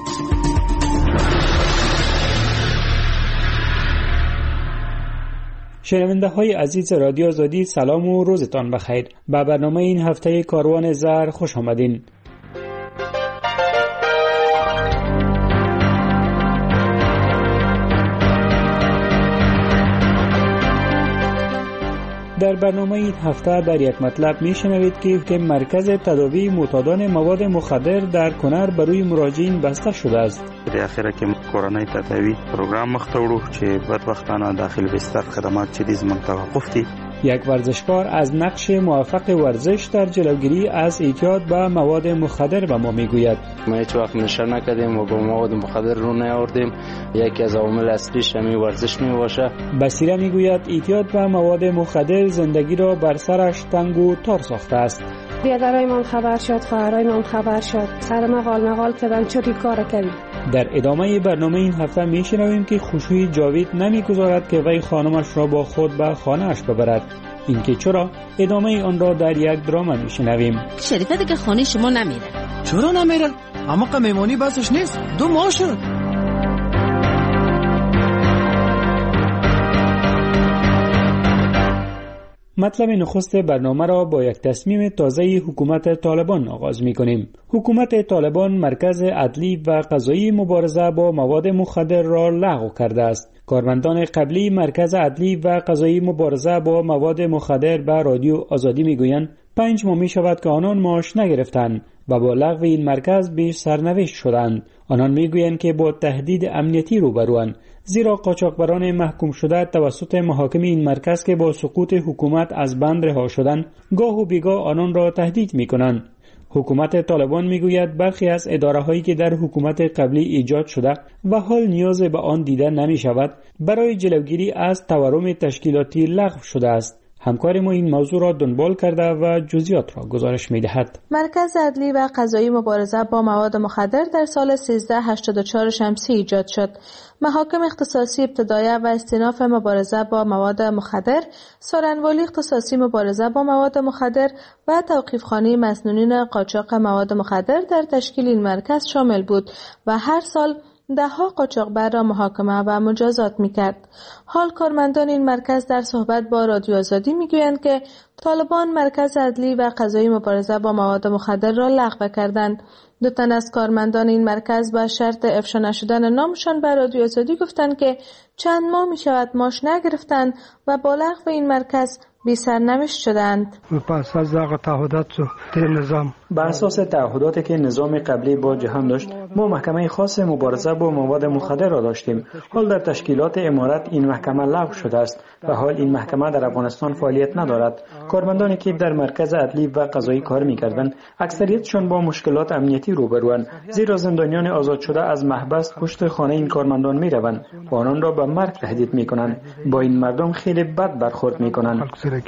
شنونده های عزیز رادیو آزادی، سلام و روزتان بخیر. به برنامه این هفته کاروان زهر خوش آمدین. در برنامه این هفته در یک مطلب میشنوید که مرکز تداوی معتادان مواد مخدر در کنر برای مراجعین بسته شده است. در اخیره که کورانای تداوی پروگرام مختوړو چې بدبختانه داخل بستر خدمات چې دیز توقف دي. یک ورزشکار از نقش موفق ورزش در جلوگیری از اعتیاد به مواد مخدر به ما میگوید. ما هیچ وقت نشه نکردیم و با مواد مخدر رو نیاوردیم. یکی از عوامل اصلیش همین ورزش میباشه. بصیره میگوید اعتیاد به مواد مخدر زندگی را بر سرش تنگ و تار ساخته است. برادرایمان خبر شد، خواهرایمان خبر شد، سر مقال کردن چطوری کار کردیم. در ادامه برنامه این هفته میشنویم که خوشوی جاوید نمیگذارد که وی خانمش را با خود به خانه‌اش ببرد. اینکه چرا؟ ادامه آن را در یک دراما میشنویم. شریفه دیگه خانه شما نمیره. چرا نمیرن؟ اما قمیمانی بسش نیست. 2 ماه شد. مطلب نخست برنامه را با یک تصمیم تازه حکومت طالبان آغاز می‌کنیم. حکومت طالبان مرکز عدلی و قضایی مبارزه با مواد مخدر را لغو کرده است. کارمندان قبلی مرکز عدلی و قضایی مبارزه با مواد مخدر به رادیو آزادی میگویند 5 ماه می شود که آنان معاش نگرفتند و با لغو این مرکز به سرنوشت شدند. آنان میگویند که با تهدید امنیتی روبروند، زیرا قاچاقبران محکوم شده توسط محاکم این مرکز که با سقوط حکومت از بند رها شدند گاه و بیگاه آنان را تهدید میکنند. حکومت طالبان میگوید برخی از اداره‌هایی که در حکومت قبلی ایجاد شده و حال نیاز به آن دیده نمی شود برای جلوگیری از تورم تشکیلاتی لغو شده است. همکار ما این موضوع را دنبال کرده و جزئیات را گزارش می‌دهد. مرکز عدلی و قضایی مبارزه با مواد مخدر در سال 1384 شمسی ایجاد شد. محاکم اختصاصی ابتدایه و استیناف مبارزه با مواد مخدر، سارنوالی اختصاصی مبارزه با مواد مخدر و توقیفخانه مسنونین قاچاق مواد مخدر در تشکیل این مرکز شامل بود و هر سال ده‌ها قاچاقبر را محاکمه و مجازات می‌کرد. حال کارمندان این مرکز در صحبت با رادیو آزادی می‌گویند که طالبان مرکز عدلی و قضایی مبارزه با مواد مخدر را لغو کردند. 2 تن از کارمندان این مرکز با شرط افشا نشدن نامشان به رادیو آزادی گفتند که چند ماه می‌شود معاش نگرفتند و با لغو این مرکز بی سرنوشت شدند. بر اساس تعهداتی که نظام قبلی با جهان داشت، ما محکمه خاص مبارزه با مواد مخدر را داشتیم. حال در تشکیلات امارت این محکمه لغو شده است و حال این محکمه در افغانستان فعالیت ندارد. کارمندانی که در مرکز عدلی و قضایی کار می‌کردند، اکثریتشان با مشکلات امنیتی روبروند، زیرا زندانیان آزاد شده از محبس پشت خانه این کارمندان می‌روند و آنان را به مرگ تهدید می‌کنند. با این مردم خیلی بد برخورد می‌کنند.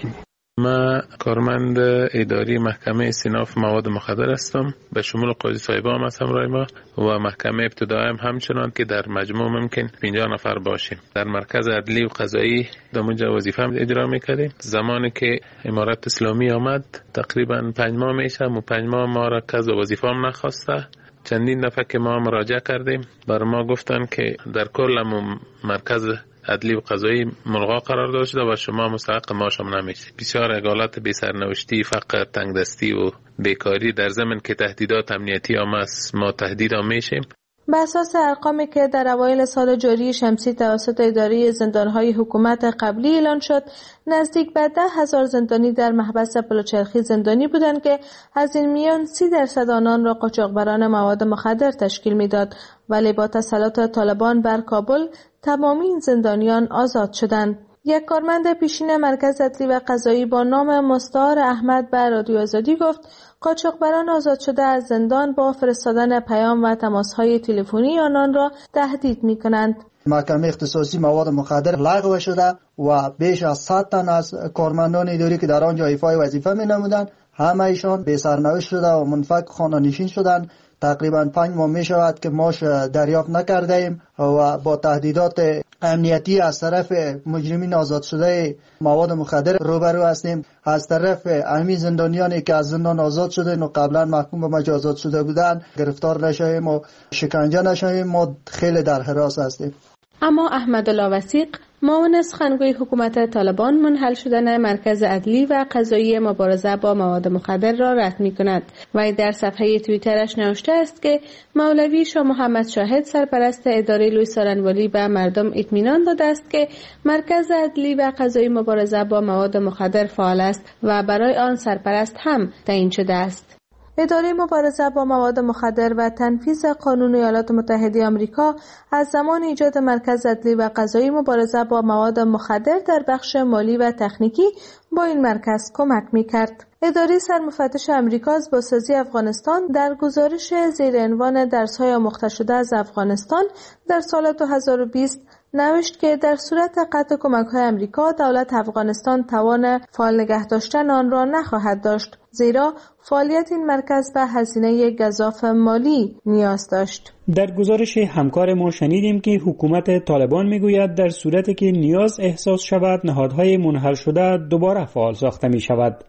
ما کارمند اداری محکمه استیناف مواد مخدر هستم، به شمول قاضی صاحبه هم از همراه ما و محکمه ابتدایی هم همچنان که در مجموع ممکن 50 نفر باشیم. در مرکز عدلی و قضایی دمونجا وظیفه هم اجرا میکردیم. زمانی که امارت اسلامی آمد تقریبا 5 ماه میشه و 5 ماه ما را کس وظیفه هم نخواسته. چندین دفعه که ما مراجعه کردیم بر ما گفتن که در کل مرکز عدلی و قضایی ملغا قرار داده شده و شما مستحق معاش هم نمیشید. بسیار حالات بی سرنوشتی، فقر، تنگدستی و بیکاری در ضمن که تهدیدات امنیتی هم است، ما تهدید هم میشیم. بر اساس ارقامی که در اوایل سال جاری شمسی توسط اداره زندانهای حکومت قبلی اعلان شد، نزدیک به 10,000 زندانی در محبس بلوچرخی زندانی بودند که از این میان 30% آنان را قاچاقبران مواد مخدر تشکیل میداد، ولی با تسلط طالبان بر کابل تمامی این زندانیان آزاد شدند. یک کارمند پیشین مرکز عدلی و قضایی با نام مستعار احمد به رادیو آزادی گفت قاچاقبران آزاد شده از زندان با فرستادن پیام و تماس‌های تلفنی آنان را تهدید می‌کنند. محکمه اختصاصی مواد مخدر لغو شده و بیش از 100 تن از کارمندان اداری که در آنجا ایفای وظیفه می‌نمودند همه ایشان به سرنوشت شده و منفک خانه نشین شدند. تقریبا 5 ماه می شود که ماش دریافت نکرده ایم و با تهدیدات امنیتی از طرف مجرمین آزاد شده مواد مخدر روبرو هستیم. از طرف همین زندانیانی که از زندان آزاد شده و قبلا محکوم به مجازات شده بودند گرفتار نشویم و شکنجه نشویم. ما خیلی در حراس هستیم. اما احمدالله وثیق معاون سخنگوی حکومت طالبان منحل شدن مرکز عدلی و قضایی مبارزه با مواد مخدر را رد می‌کند و در صفحه توییترش نوشته است که مولوی شاه محمد شاهد سرپرست اداره لوی سارنوالی به مردم اطمینان داده است که مرکز عدلی و قضایی مبارزه با مواد مخدر فعال است و برای آن سرپرست هم تعیین شده است. اداره مبارزه با مواد مخدر و تنفیذ قانون ایالات متحده آمریکا از زمان ایجاد مرکز عدلی و قضایی مبارزه با مواد مخدر در بخش مالی و تکنیکی با این مرکز کمک می‌کرد. اداره سرمفتش آمریکا از بازسازی افغانستان در گزارش زیر عنوان درس‌های آموخته شده از افغانستان در سال 2020 نوشت که در صورت قطع کمک‌های آمریکا دولت افغانستان توان فعال نگه داشتن آن را نخواهد داشت، زیرا فعالیت این مرکز به هزینه گزاف مالی نیاز داشت. در گزارش همکار ما شنیدیم که حکومت طالبان میگوید در صورتی که نیاز احساس شود نهادهای منحل شده دوباره فعال ساخته می شود.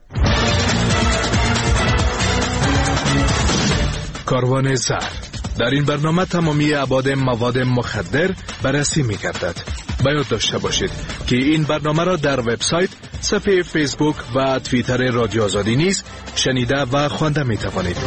کاروان زهر در این برنامه تمامی ابعاد مواد مخدر بررسی می گردد. باید داشته باشید که این برنامه را در وبسایت صفحه فیسبوک و توییتر رادیو آزادی نیز شنیده و خوانده می توانید.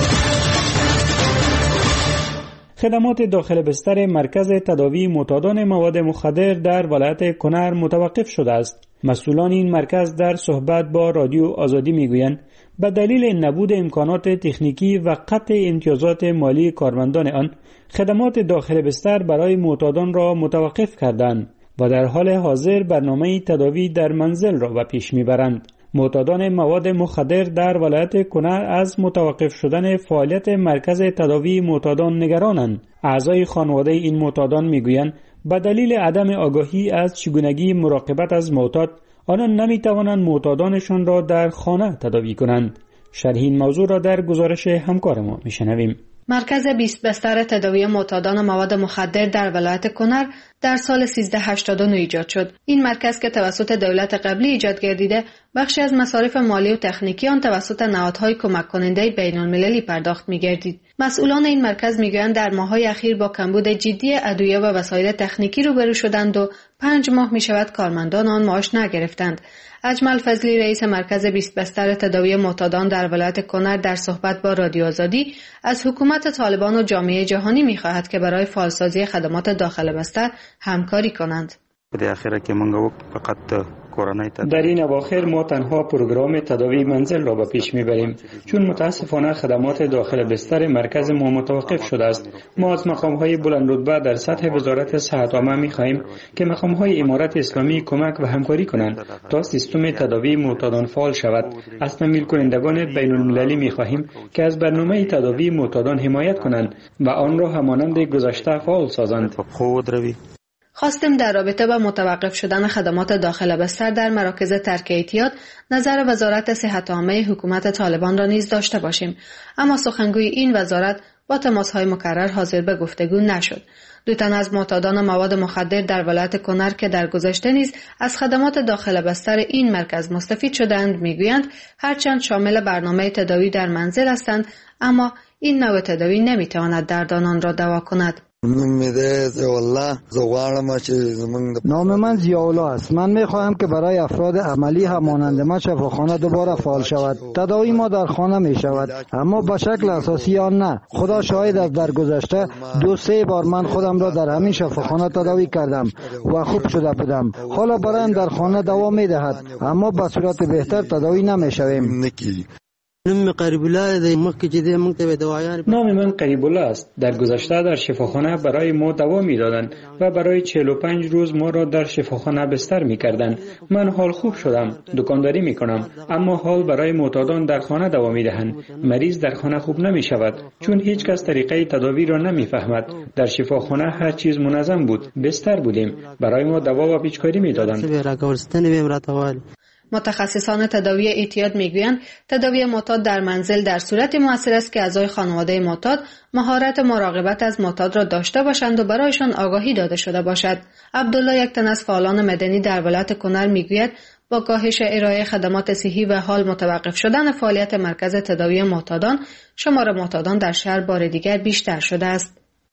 خدمات داخل بستر مرکز تداوی معتادان مواد مخدر در ولایت کنر متوقف شده است. مسئولان این مرکز در صحبت با رادیو آزادی میگویند به دلیل نبود امکانات تکنیکی و قطع امتیازات مالی کارمندان آن، خدمات داخل بستر برای معتادان را متوقف کردند و در حال حاضر برنامه تداوی در منزل را به پیش میبرند. معتادان مواد مخدر در ولایت کنر از متوقف شدن فعالیت مرکز تداوی معتادان نگرانند. اعضای خانواده این معتادان میگویند به دلیل عدم آگاهی از چگونگی مراقبت از معتاد، آنان نمیتوانند معتادانشان را در خانه تداوی کنند. شرح این موضوع را در گزارش همکار ما میشنویم. مرکز 20 بستر تداوی معتادان مواد مخدر در ولایت کنر در سال 1389 ایجاد شد. این مرکز که توسط دولت قبلی ایجاد گردیده، بخشی از مصارف مالی و تکنیکی آن توسط نهادهای کمک کننده بین‌المللی پرداخت می‌گردید. مسئولان این مرکز می‌گویند در ماه‌های اخیر با کمبود جدی ادویه و وسایل تکنیکی روبرو شدند و 5 ماه می‌شود کارمندان آن معاش نگرفتند. اجمل فضلی رئیس مرکز 20 بستر تداوی معتادان در ولایت کنر در صحبت با رادیو آزادی از حکومت طالبان و جامعه جهانی می‌خواهد که برای فعالسازی خدمات داخل بستر همکاری کنند. در این اواخر ما تنها پروگرام تداوی منزل را به پیش میبریم، چون متاسفانه خدمات داخل بستر مرکز ما متوقف شده است. ما از مقام‌های بلند رتبه در سطح وزارت صحت عامه می‌خواهیم که مقام‌های امارت اسلامی کمک و همکاری کنند تا سیستم تداوی معتادان فعال شود. از تمویل کنندگان بین‌المللی می‌خواهیم که از برنامه تداوی معتادان حمایت کنند و آن را همانند گذشته فعال سازند. خواستیم در رابطه با متوقف شدن خدمات داخل بستر در مراکز ترک اعتیاد نظر وزارت صحت عامه حکومت طالبان را نیز داشته باشیم، اما سخنگوی این وزارت با تماس‌های مکرر حاضر به گفتگو نشد. 2 تن از معتادان مواد مخدر در ولایت کنر که در گذشته نیز از خدمات داخل بستر این مرکز مستفید شدند میگویند هرچند شامل برنامه تداوی در منزل هستند، اما این نوع تداوی نمیتواند دردانان را دوا کند. نام من ضیاءالله است. من میخواهم که برای افراد عملی همانند من شفاخانه دوباره فعال شود. تداوی ما در خانه می شود، اما به شکل اساسی آن نه. خدا شاهد است در گذشته 2-3 بار من خودم را در همین شفاخانه تداوی کردم و خوب شده بودم. حالا برایم در خانه دوا می دهد، اما به صورت بهتر تداوی نمی شویم. نام من قریب الله است. در گذشته در شفاخانه برای ما دوا می‌دادند و برای 45 روز ما را در شفاخانه بستر می‌کردند. من حال خوب شدم، دکانداری می‌کنم، اما حال برای معتادان در خانه دوا می‌دهند. مریض در خانه خوب نمی‌شود چون هیچ کس طریقه تداوی را نمی‌فهمد. در شفاخانه هر چیز منظم بود، بستر بودیم، برای ما دوا و پیچکاری می‌دادند. متخصصان تداوی اعتیاد میگویند تداوی معتاد در منزل در صورت مؤثر است که اعضای خانواده معتاد مهارت مراقبت از معتاد را داشته باشند و برایشان آگاهی داده شده باشد. عبدالله، یک تن از فعالان مدنی در ولایت کنر میگوید با کاهش ارائه خدمات صحی و حال متوقف شدن فعالیت مرکز تداوی معتادان، شمار معتادان در شهر بار دیگر بیشتر شده است.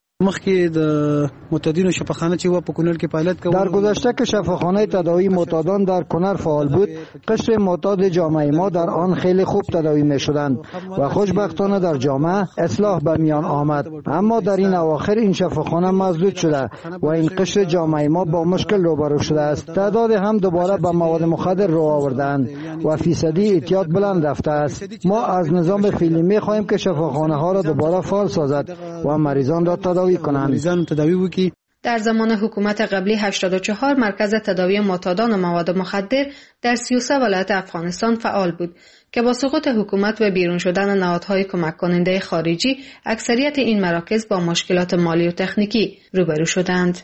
در گذشته که شفاخانه تداوی معتادان در کنر فعال بود، قشر معتاد جامعه ما در آن خیلی خوب تداوی می شدند و خوشبختانه در جامعه اصلاح به میان آمد. اما در این اواخر این شفاخانه مسدود شده و این قشر جامعه ما با مشکل روبرو شده است. تعداد هم دوباره به مواد مخدر رو آوردند و فیصدی اعتیاد بلند رفته است. ما از نظام فعلی می خواهیم که شفاخانه ها را دوباره فعال سازد و مریضان را تداوی کنند. در زمان حکومت قبلی 84 مرکز تداوی معتادان و مواد مخدر در 33 ولایت افغانستان فعال بود که با سقوط حکومت و بیرون شدن نهادهای کمک کننده خارجی، اکثریت این مراکز با مشکلات مالی و تکنیکی روبرو شدند.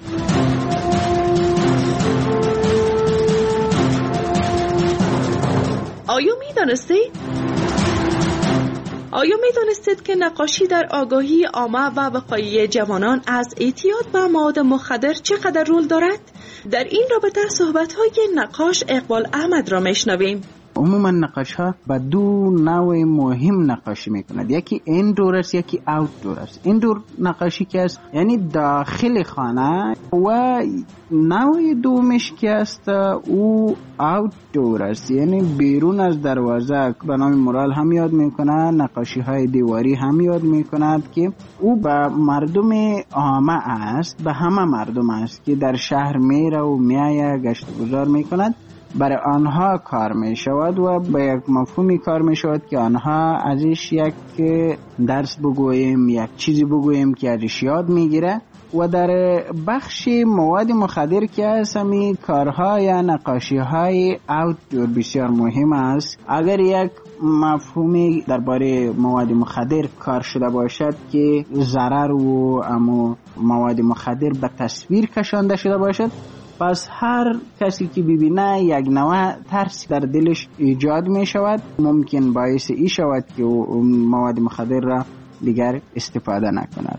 آیا می‌دانستید که نقاشی در آگاهی عامه و وقایع جوانان از اعتیاد به مواد مخدر چقدر رول دارد؟ در این رابطه صحبت‌های نقاش اقبال احمد را میشنویم. عموما نقاش ها به دو نوع مهم نقاشی میکند، یکی ایندور است یکی آوتدور است. ایندور نقاشی که است یعنی داخل خانه و نوع دومش که است او آوتدور است یعنی بیرون از دروازه. به نام مورال هم یاد میکند، نقاشی های دیواری هم یاد میکند که او به مردم عامه است، به همه مردم است که در شهر میره و میایه گشت و گذار میکند. برای آنها کار می شود و به یک مفهومی کار می شود که آنها ازش یک درس بگوییم، یک چیزی بگوییم که ازش یاد می گیره. و در بخش مواد مخدر که هست همی کارها یا نقاشی های آوتدور بسیار مهم است. اگر یک مفهومی درباره مواد مخدر کار شده باشد که ضرر و اما مواد مخدر به تصویر کشانده شده باشد، پس هر کسی که ببینه یک نوع ترس در دلش ایجاد می شود، ممکن باعث ای شود که مواد مخدر را دیگر استفاده نکند.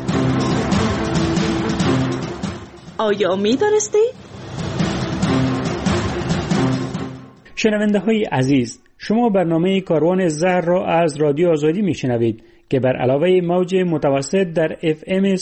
آیا می دانستید؟ شنونده های عزیز، شما برنامه کاروان زهر را از رادیو آزادی می شنوید که بر علاوه موج متوسط در FM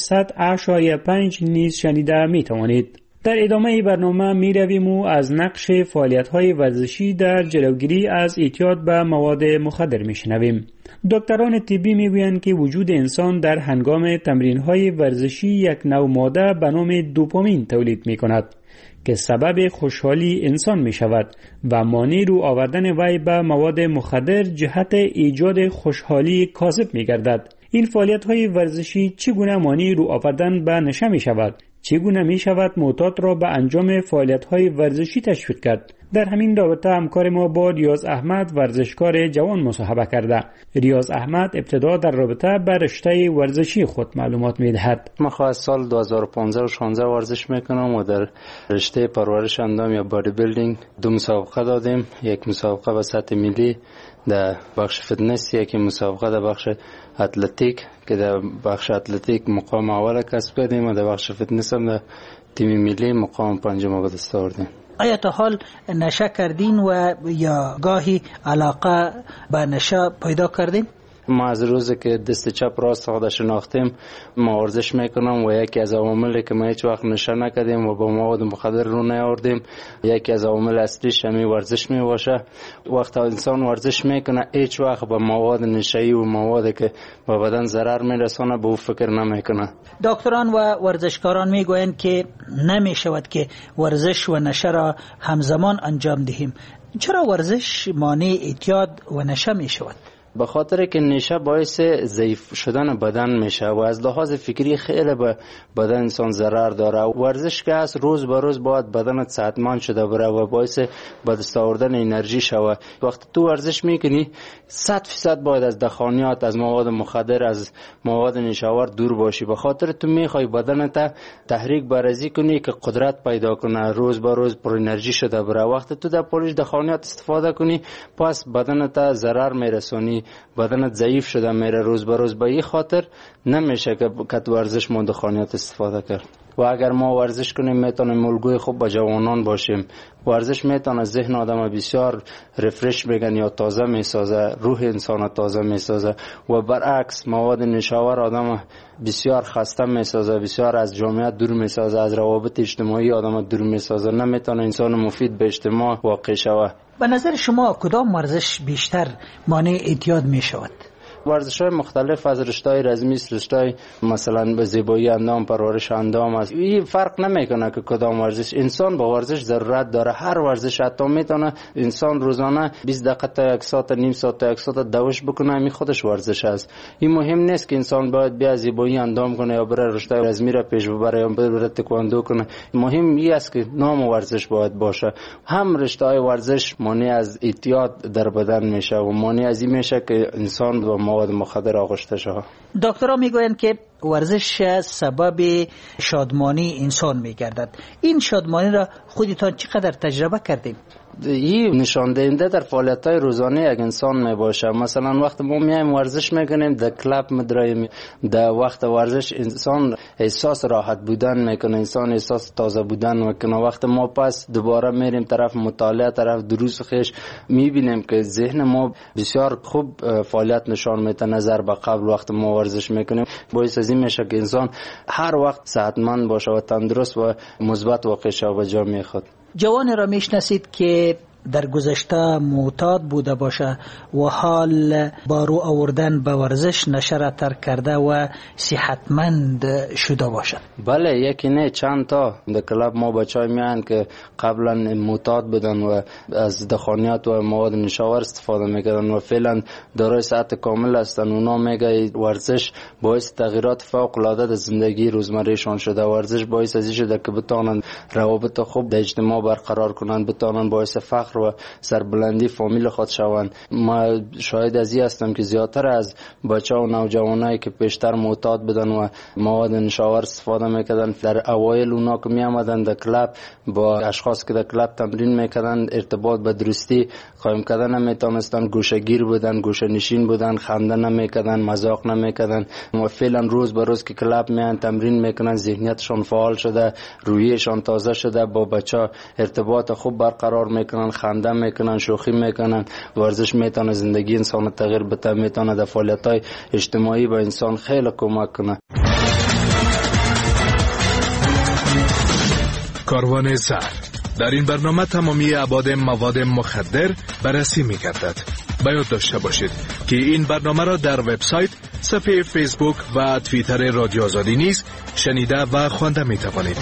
100.5 نیز شنیده می توانید. در ادامه برنامه می رویم و از نقش فعالیت‌های ورزشی در جلوگیری از اعتیاد به مواد مخدر می شنویم. دکتران طبی می گویند که وجود انسان در هنگام تمرین‌های ورزشی یک نوع ماده به نام دوپامین تولید می کند که سبب خوشحالی انسان می شود و مانع رو آوردن وی به مواد مخدر جهت ایجاد خوشحالی کاذب می گردد. این فعالیت‌های ورزشی چگونه مانع رو آوردن به نشه می شود؟ چگونه می شود معتاد را به انجام فعالیت‌های ورزشی تشویق کرد؟ در همین رابطه همکار ما با ریاض احمد ورزشکار جوان مصاحبه کرده. ریاض احمد ابتدا در رابطه با رشته ورزشی خود معلومات می‌دهد. من از سال 2015 و 16 ورزش میکنم و در رشته پرورش اندام یا بادی بیلدینگ 2 مسابقه دادیم. یک مسابقه به سطح ملی در بخش فتنس، یک مسابقه در بخش اتلتیک که در بخش اتلتیک مقام اول کسب کردیم و در بخش فتنس هم در تیم ملی مقام پنجم به دست آوردیم. آیا تا حال نشه کردین و یا گاهی علاقه به نشه پیدا کردین؟ ما از روزی که دست چپ راست خود شناختیم ما ورزش میکنم و یکی از عواملی که ما هیچ وقت نشه نکردیم و با مواد مخدر رو نیاوردیم، یکی از عوامل اصلیش همین ورزش میباشه. وقتی انسان ورزش میکنه هیچ وقت با مواد نشه‌ای و موادی که به بدن ضرر میرسونه به او فکر نمیکنه. دکتران و ورزشکاران میگویند که نمیشود که ورزش و نشه را همزمان انجام دهیم. چرا ورزش مانع اعتیاد و نشه میشود؟ به خاطر که نشه باعث ضعیف شدن بدن میشه و از لحاظ فکری خیلی به بدن انسان ضرر داره. ورزش که هست روز به روز باید بدنت صحتمند شده بره و باعث به دست آوردن انرژی شوه. وقتی تو ورزش میکنی 100% باید از دخانیات، از مواد مخدر، از مواد نشاور دور باشی. به خاطر تو میخوای بدنت تحریک برازی کنی که قدرت پیدا کنه، روز به روز پر انرژی شده بره. وقتی تو در پولیش دخانیات استفاده کنی پس بدنت ضرر میرسونی، بدنت ضعیف شده میره روز به روز. به این خاطر نمیشه که کت ورزش ما دخانیات استفاده کرد. و اگر ما ورزش کنیم میتونیم الگوی خوب به جوانان باشیم. ورزش میتونه ذهن آدم بسیار ریفرش بگن یا تازه میسازه، روح انسان تازه میسازه و برعکس مواد نشاور آدم بسیار خسته میسازه، بسیار از جامعه دور میسازه، از روابط اجتماعی آدم دور میسازه. نمیتونه انسان مفید به اجتماع واقع شوه. به نظر شما کدام ورزش بیشتر مانع اعتیاد می شود؟ ورزش‌های مختلف از رشته‌های رزمی، رشته‌های مثلا به زیبایی اندام، پرورش اندام است. این فرق نمیکنه که کدام ورزش. انسان با ورزش ضرورت داره. هر ورزش حتی میتونه انسان روزانه 20 دقیقه تا 1 ساعت، نیم ساعت تا 1 ساعت دوش بکنه، این خودش ورزش است. این مهم نیست که انسان باید بیا زیبایی اندام کنه یا بره رشته رزمی را پیش ببره یا بره تکواندو کنه. مهم این است که نام ورزش باید باشه. هم رشته‌های ورزش مانع از اعتیاد در بدن میشه و مانع از این میشه که انسان با مواد مخدر آغشته شود. دکترها میگویند که ورزش سبب شادمانی انسان می‌گردد. این شادمانی را خودتان چقدر تجربه کردیم؟ این نشان دهنده در فعالیت‌های روزانه یک انسان میباشه. مثلا وقت ما میایم ورزش میکنیم، در کلاب میدرایم، در وقت ورزش انسان احساس راحت بودن میکنه، انسان احساس تازه بودن میکنه. وقت ما پس دوباره میریم طرف مطالعه، طرف دروس خیش، میبینیم که ذهن ما بسیار خوب فعالیت نشان میده نظر به قبل وقت ما ورزش میکنیم. باعث از این میشه که انسان هر وقت صحتمند باشه و تندرست و مثبت واقع شه به جامعه خود. جوانی را میشناسید که در گذشته معتاد بوده باشه و حال با رو آوردن به ورزش نشه را ترک کرده و صحتمند شده باشه؟ بله، یکی نه چند تا. در کلاب ما بچهای میان که قبلا معتاد بودن و از دخانیات و مواد نشاور استفاده میکردن و فعلا دارای صحت کامل هستن. اونا میگه ورزش باعث تغییرات فوق العاده در زندگی روزمرهشان شده. ورزش باعث از این شده که بتونن روابط خوب در اجتماع برقرار کنن، بتونن باعث فخر و سربلندی فامیل خود شوند. ما شاهد از این هستم که زیادتر از بچه و نوجوانایی که پیشتر معتاد بودن و مواد نشاور استفاده میکردن، در اوایل اونا که می آمدن در کلاب با اشخاص که در کلاب تمرین میکردن ارتباط به درستی قائم کردن نمیتونستن، گوشه‌گیر بودن، گوشه نشین بودن، خنده نمیکردن، مذاق نمیکردن. و فعلا روز به روز که کلاب میان تمرین میکنن، ذهنیتشون فعال شده، روحیشون تازه شده، با بچه ارتباط خوب برقرار میکنن، خنده میکنن، شوخی میکنن. ورزش میتونه زندگی انسان تغییر بده، میتونه در فعالیت‌های اجتماعی به انسان خیلی کمک کنه. کاروان زر. در این برنامه تمامی ابعاد مواد مخدر بررسی می‌گردد. باید داشته باشید که این برنامه را در وبسایت، صفحه فیسبوک و توییتر رادیو آزادی نیز شنیده و خوانده می‌توانید.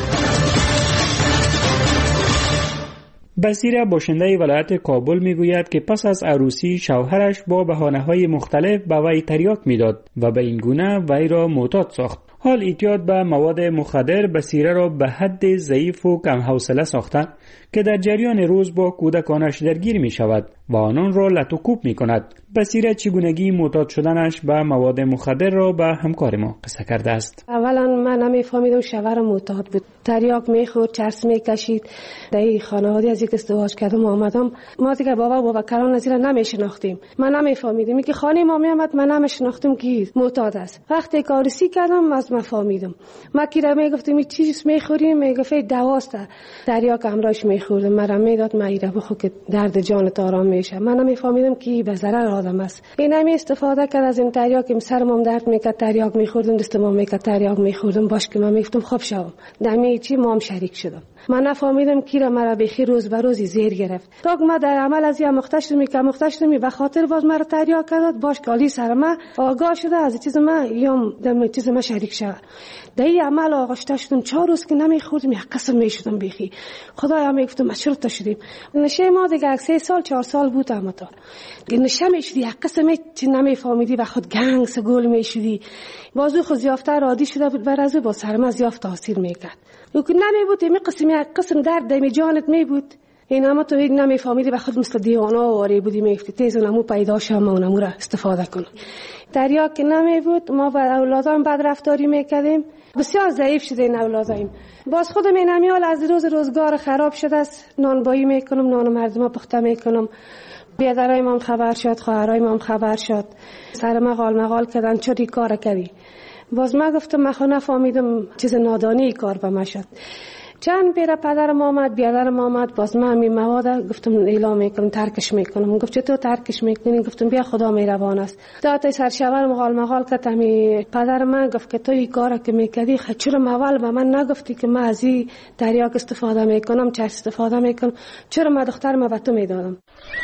بصیره باشنده ولایت کابل میگوید که پس از عروسی شوهرش با بهانه‌های مختلف به وی تریاک میداد و به این گونه وی را معتاد ساخت. حال اعتیاد به مواد مخدر بصیره را به حد ضعیف و کم حوصله ساخته که در جریان روز با کودکانش درگیر می شود و آنان را لط و کوب می کند. بصیره چگونگی معتاد شدنش به مواد مخدر را به همکار ما قصه کرده است. اولا من نمیفهمیدم شوهرم معتاد بود، تریاک میخورد، چرس میکشید. در این خانواده از یک ازدواج کردم آمدم، ما دیگه بابا کلان نزیره نمیشناختیم. من نمیفهمیدم که خانه ما میامد، من نمیشناختم که معتاد است. وقتی کارسی کردم از ما فهمیدم. ما کی را میگفتم این چیز میخوریم، میگفت دواست. تریاک همراهش میخوردم، مرا میداد ما ایرا بخو که درد جانت آرام میشه. من نمیفهمیدم که به ضرر آدم است. این نمی استفاده کرد از این تریاک، سرم درد میکرد، تریاک میخوردم، دستم میکرد، تریاک میخوردم. باش که من میگفتم خوب شوم. دمی چی ما هم شریک شدم. من نفهمیدم کی را مرا بخیر روز به روز زیر گرفت. تا ما در عمل از یا مختشمی به خاطر باز مرا تریاک کرد. باش که علی سر ما آگاه شده از چیز ما یا دم چیز ما شریک شد. در این عمل آغشته شدم. 4 روز که نمیخوردم، یک قسم میشدم بخی. خدایا میگفتم مشروط شدیم. نشه ما دیگه 3 سال 4 سال بود اما تو نشه میشدی، یک قسم چی نمیفهمیدی و خود گنگ سگول میشدی. بازو خود زیافته عادی شده بود، بر از با سر ما زیافت تاثیر میکرد. لکن نمیبود می قسم یک قسم درد دمی جانت میبود. این اما تو نمیفهمیدی و خود مثل دیوانا واری بودی، میگفتی تیز اونمو پیدا شم و اونمو را استفاده کنم. تریاک نمیبود. ما با اولادان بد رفتاری میکردیم، بسیار ضعیف شده این اولادایم. باز خودم این امیال از روزگار خراب شده است. نانبایی میکنم، نان مردم پخته میکنم. بیادرای ما خبر شد، خواهرای ما خبر شد، سر ما مقال کردن چطوری کار کردی. باز ما گفتم من خود نفهمیدم، چیز نادانی کار به ما شد. چند بیر پدرم آمد، بیادرم آمد، باز من می مواد گفتم اعلام میکنم، ترکش میکنم. گفت چطور ترکش میکنی؟ گفتم بیا خدا مهربان است. تا سرشور مقال کرد. می پدر من گفت که تو این کارا که میکردی چرا اول به من نگفتی که من از این تریاک استفاده میکنم، چه استفاده میکنم، چرا من دخترم به تو میدادم.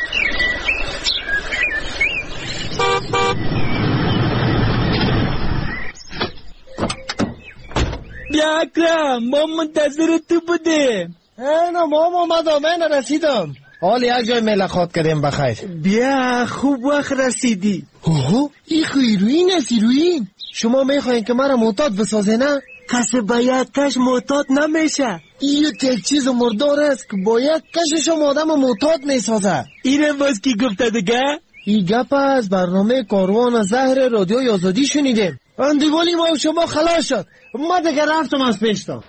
بیا اکرم، ما منتظر تو بودیم. اینا ماما من رسیدم. حال یک جای ملاقات کردیم بخیر. بیا خوب وقت رسیدی. اوه این خیروین است. ایروین شما میخواین که مرا معتاد بسازه نه؟ کسی باید کش معتاد نمیشه. این یک چیز مردار است که باید کشش آدم معتاد میسازه. اینه باز کی گفته دیگه؟ این گپ از برنامه کاروان زهر رادیو آزادی شنیدیم. اندیوالی ما و شما خلاص شد. ما دیگه رفتم از پیشتم.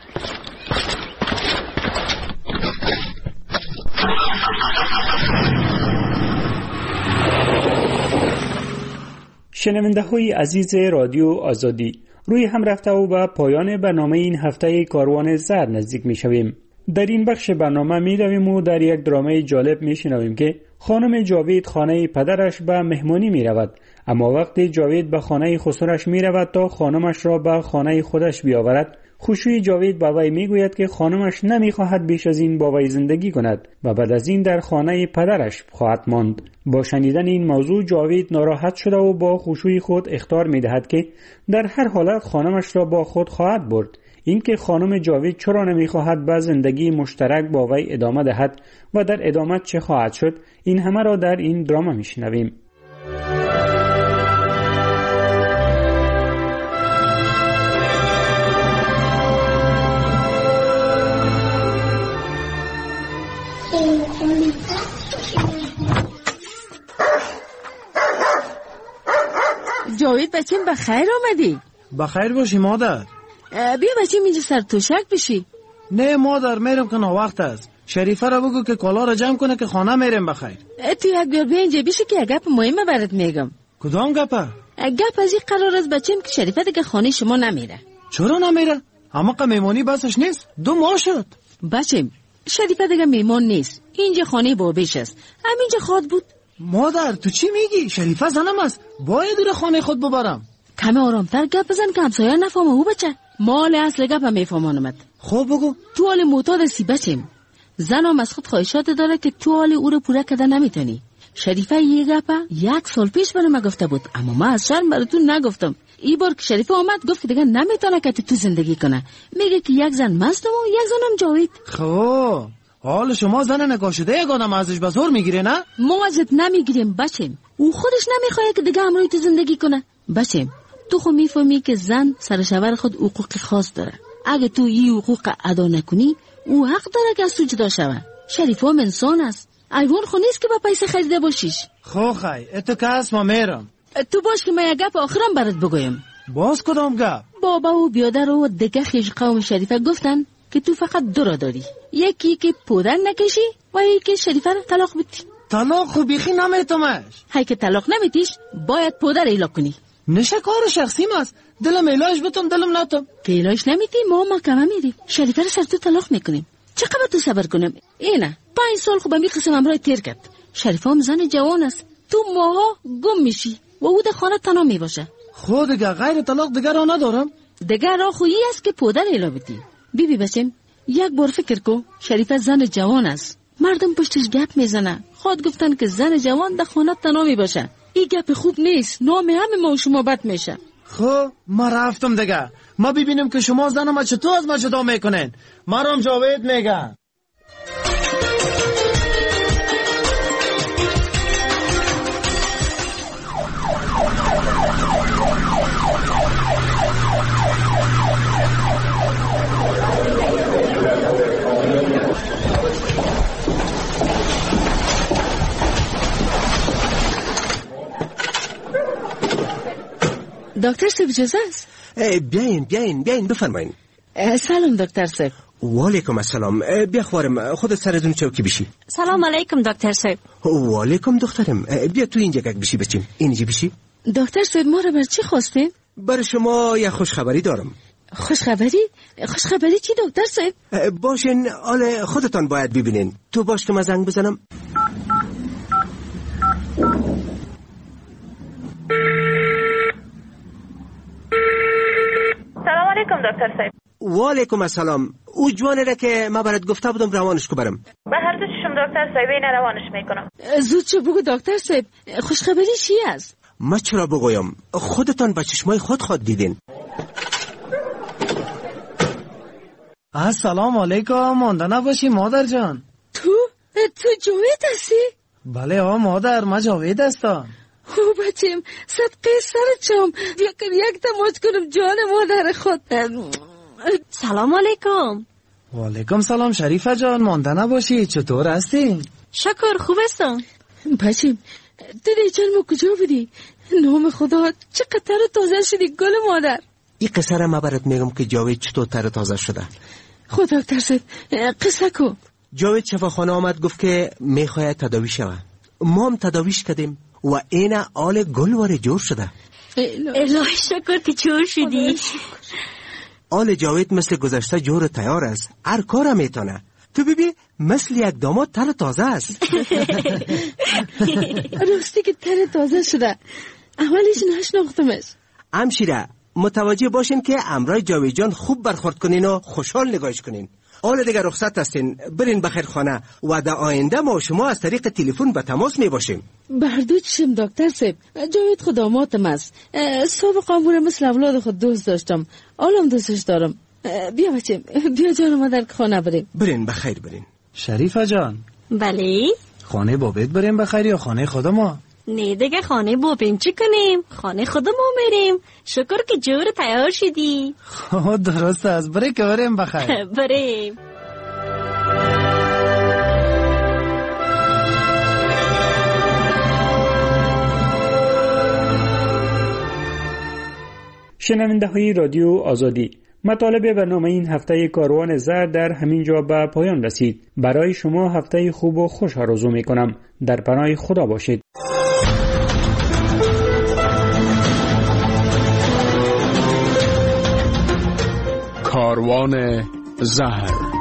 شنونده های عزیز رادیو آزادی، روی هم رفته و به پایان برنامه این هفته کاروان زرد نزدیک می شویم. در این بخش برنامه می رویم و در یک درامه جالب می شنویم که خانم جاوید خانه پدرش به مهمانی می رود، اما وقتی جاوید به خانه خسرش می رود تا خانمش را به خانه خودش بیاورد، خوشوی جاوید با وی می گوید که خانمش نمی خواهد بیش از این با وی زندگی کند و بعد از این در خانه پدرش خواهد ماند. با شنیدن این موضوع جاوید ناراحت شده و با خوشوی خود اخطار می دهد که در هر حالت خانمش را با خود خواهد برد. اینکه خانم جاوید چرا نمی خواهد به زندگی مشترک با وی ادامه دهد و در ادامه چه خواهد شد، این همه را در این دراما می شنویم. جاوید بچیم بخیر آمدی؟ بخیر باشی مادر. بیا بچیم اینجا سر توشک بشی. نه مادر، میرم که وقت است. شریفه را بگو که کالا را جمع کنه که خانه میرم بخیر. تو یک بیار بیا اینجا بشی که یک گپ مهمه برات میگم. کدام گپه؟ گپ از این قرار است بچیم که شریفه دیگه خانه شما نمیره. چرا نمیره؟ اما که میمانی بسش نیست، 2 ماه شد. بچیم شریفه دیگه میمان نیست، اینجا خانه بابیش است، همینجا خواد بود. مادر تو چی میگی؟ شریفه زنم است، باید دور خانه خود ببرم. کمی آرامتر گپ بزن که همسایه نفهمه. او بچه مال اصل گپ میفهمانمت. خب بگو. تو حال معتاد سی بچیم، زنم از خود خواهشات داره که تو حال او رو پوره کده نمیتونی. شریفه یه گپه 1 سال پیش برام گفته بود، اما من از شرم براتون نگفتم. این بار که شریفه آمد گفت که دیگه نمیتونه که تو زندگی کنه. میگه که یک زن مستم و یک زنم جاوید. خب حال شما زن نکاشده یک آدم ازش به زور میگیره نه؟ ما ازت نمیگیریم بچیم، او خودش نمیخواد که دیگه همراهی تو زندگی کنه. بچیم تو خو میفهمی که زن سر شوهر خود حقوق خاص داره. اگه تو این حقوق ادا نکنی او حق داره که از تو جدا شوه. شریفه هم انسان است، ایوان خو نیست که با پیسه خریده باشیش. خو خی اتو که هست ما میرم. تو باش که من یک گپ آخرم برات بگویم. باز کدام گپ؟ بابا و بیادر و دیگه خیش قوم شریفه گفتن که تو فقط 2 را داری، یکی که پودر نکشی و یکی که شریفه رو طلاق بدی. طلاق خو بیخی نمیتمش. هی که طلاق نمیتیش باید پودر ایلا کنی. نشه کار شخصیم است، دلم ایلاش بتم دلم نتم. که ایلاش نمیتی ما محکمه میریم، شریفه رو سر تو طلاق میکنیم. چقدر تو صبر کنم؟ اینه 5 سال خوب می قسم امرای تیر کرد. شریفه هم زن جوان است، تو ماها گم میشی و او در خانه تنها میباشه. خود دیگه غیر طلاق دیگه را ندارم. دیگه را خویی است که پودر ایلا بدی. بی بچم یک بار فکر کو، شریفه زن جوان است، مردم پشتش گپ میزنه. خود گفتن که زن جوان در خانه تنها میباشه. این گپ خوب نیست، نام همه ما و شما بد میشه. خب ما رفتم دیگه، ما ببینیم که شما زن ما چطور از ما جدا میکنین. مرام جاوید میگن. دکتر صاحب اجازه است؟ بیاین بفرمایین. سلام دکتر صاحب. و علیکم السلام. بیا خوارم خودت سرتون چوکی بشی. سلام علیکم دکتر صاحب. و علیکم دخترم. بیا تو اینجا گک بشی بچیم. اینجا بشی. دکتر صاحب ما رو بر چی خواستین؟ بر شما یه خوشخبری دارم. خوشخبری؟ خوشخبری چی دکتر صاحب؟ باشین، حالا خودتان باید ببینین. تو باش که من زنگ بزنم. سلام علیکم دکتر صاحب. و علیکم السلام. او جوانه را که ما برات گفته بودم روانش کو برم. به هر دو چشم دکتر صاحب این روانش میکنم. زود چه بگو دکتر صاحب، خوشخبری چی است؟ ما چرا بگویم؟ خودتان با چشمای خود دیدین. السلام علیکم. مانده نباشی مادر جان. تو جاوید هستی؟ بله مادر، ما جاوید هستم. او بچیم صدقه سرچم، بیا که یک تماس کنم جان مادر خود. سلام علیکم. و علیکم سلام شریفه جان، مانده نباشی، چطور هستی؟ شکر خوب هستم. بچیم تو دیچل ما کجا بودی؟ نام خدا چقدر تر و تازه شدی گل مادر. این قصه را من برات میگم که جاوید چطور تر و تازه شده. خدا ترسد قصه کو. جاوید شفاخانه آمد گفت که میخواید تداوی شوه. ما هم تداویش کردیم و این آل گل واره جور شده. الهی شکر که جور شدی. آل جاوید مثل گذشته جور تیار است. هر کار میتونه. تو ببین مثل یک داماد تر تازه است. راستی که تر تازه شده. اولش نشناختمش. همشیره متوجه باشین که امرای جاوید جان خوب برخورد کنین و خوشحال نگاهش کنین. حالا دیگه رخصت هستین، برین بخیر خانه و در آینده ما شما از طریق تلفن به تماس می باشیم. بردو چشم دکتر صاحب، جاوید خود دامادم است. سابقا بوده مثل اولاد خود دوست داشتم. حالم دوستش دارم. بیا بچه، بیا جان مادر که خانه بریم. برین بخیر برین. شریفه جان. بله. خانه بابت بریم بخیر یا خانه خدا ما؟ نه دیگه خانه بابیم چی کنیم؟ خانه خدا ما میریم. شکر که جور تیار شدی. درست است، برای که بریم بخیر. بریم. شنونده های رادیو آزادی، مطالب برنامه این هفته کاروان زرد در همین جا به پایان رسید. برای شما هفته خوب و خوش آرزو می کنم. در پناه خدا باشید. کاروان زهر.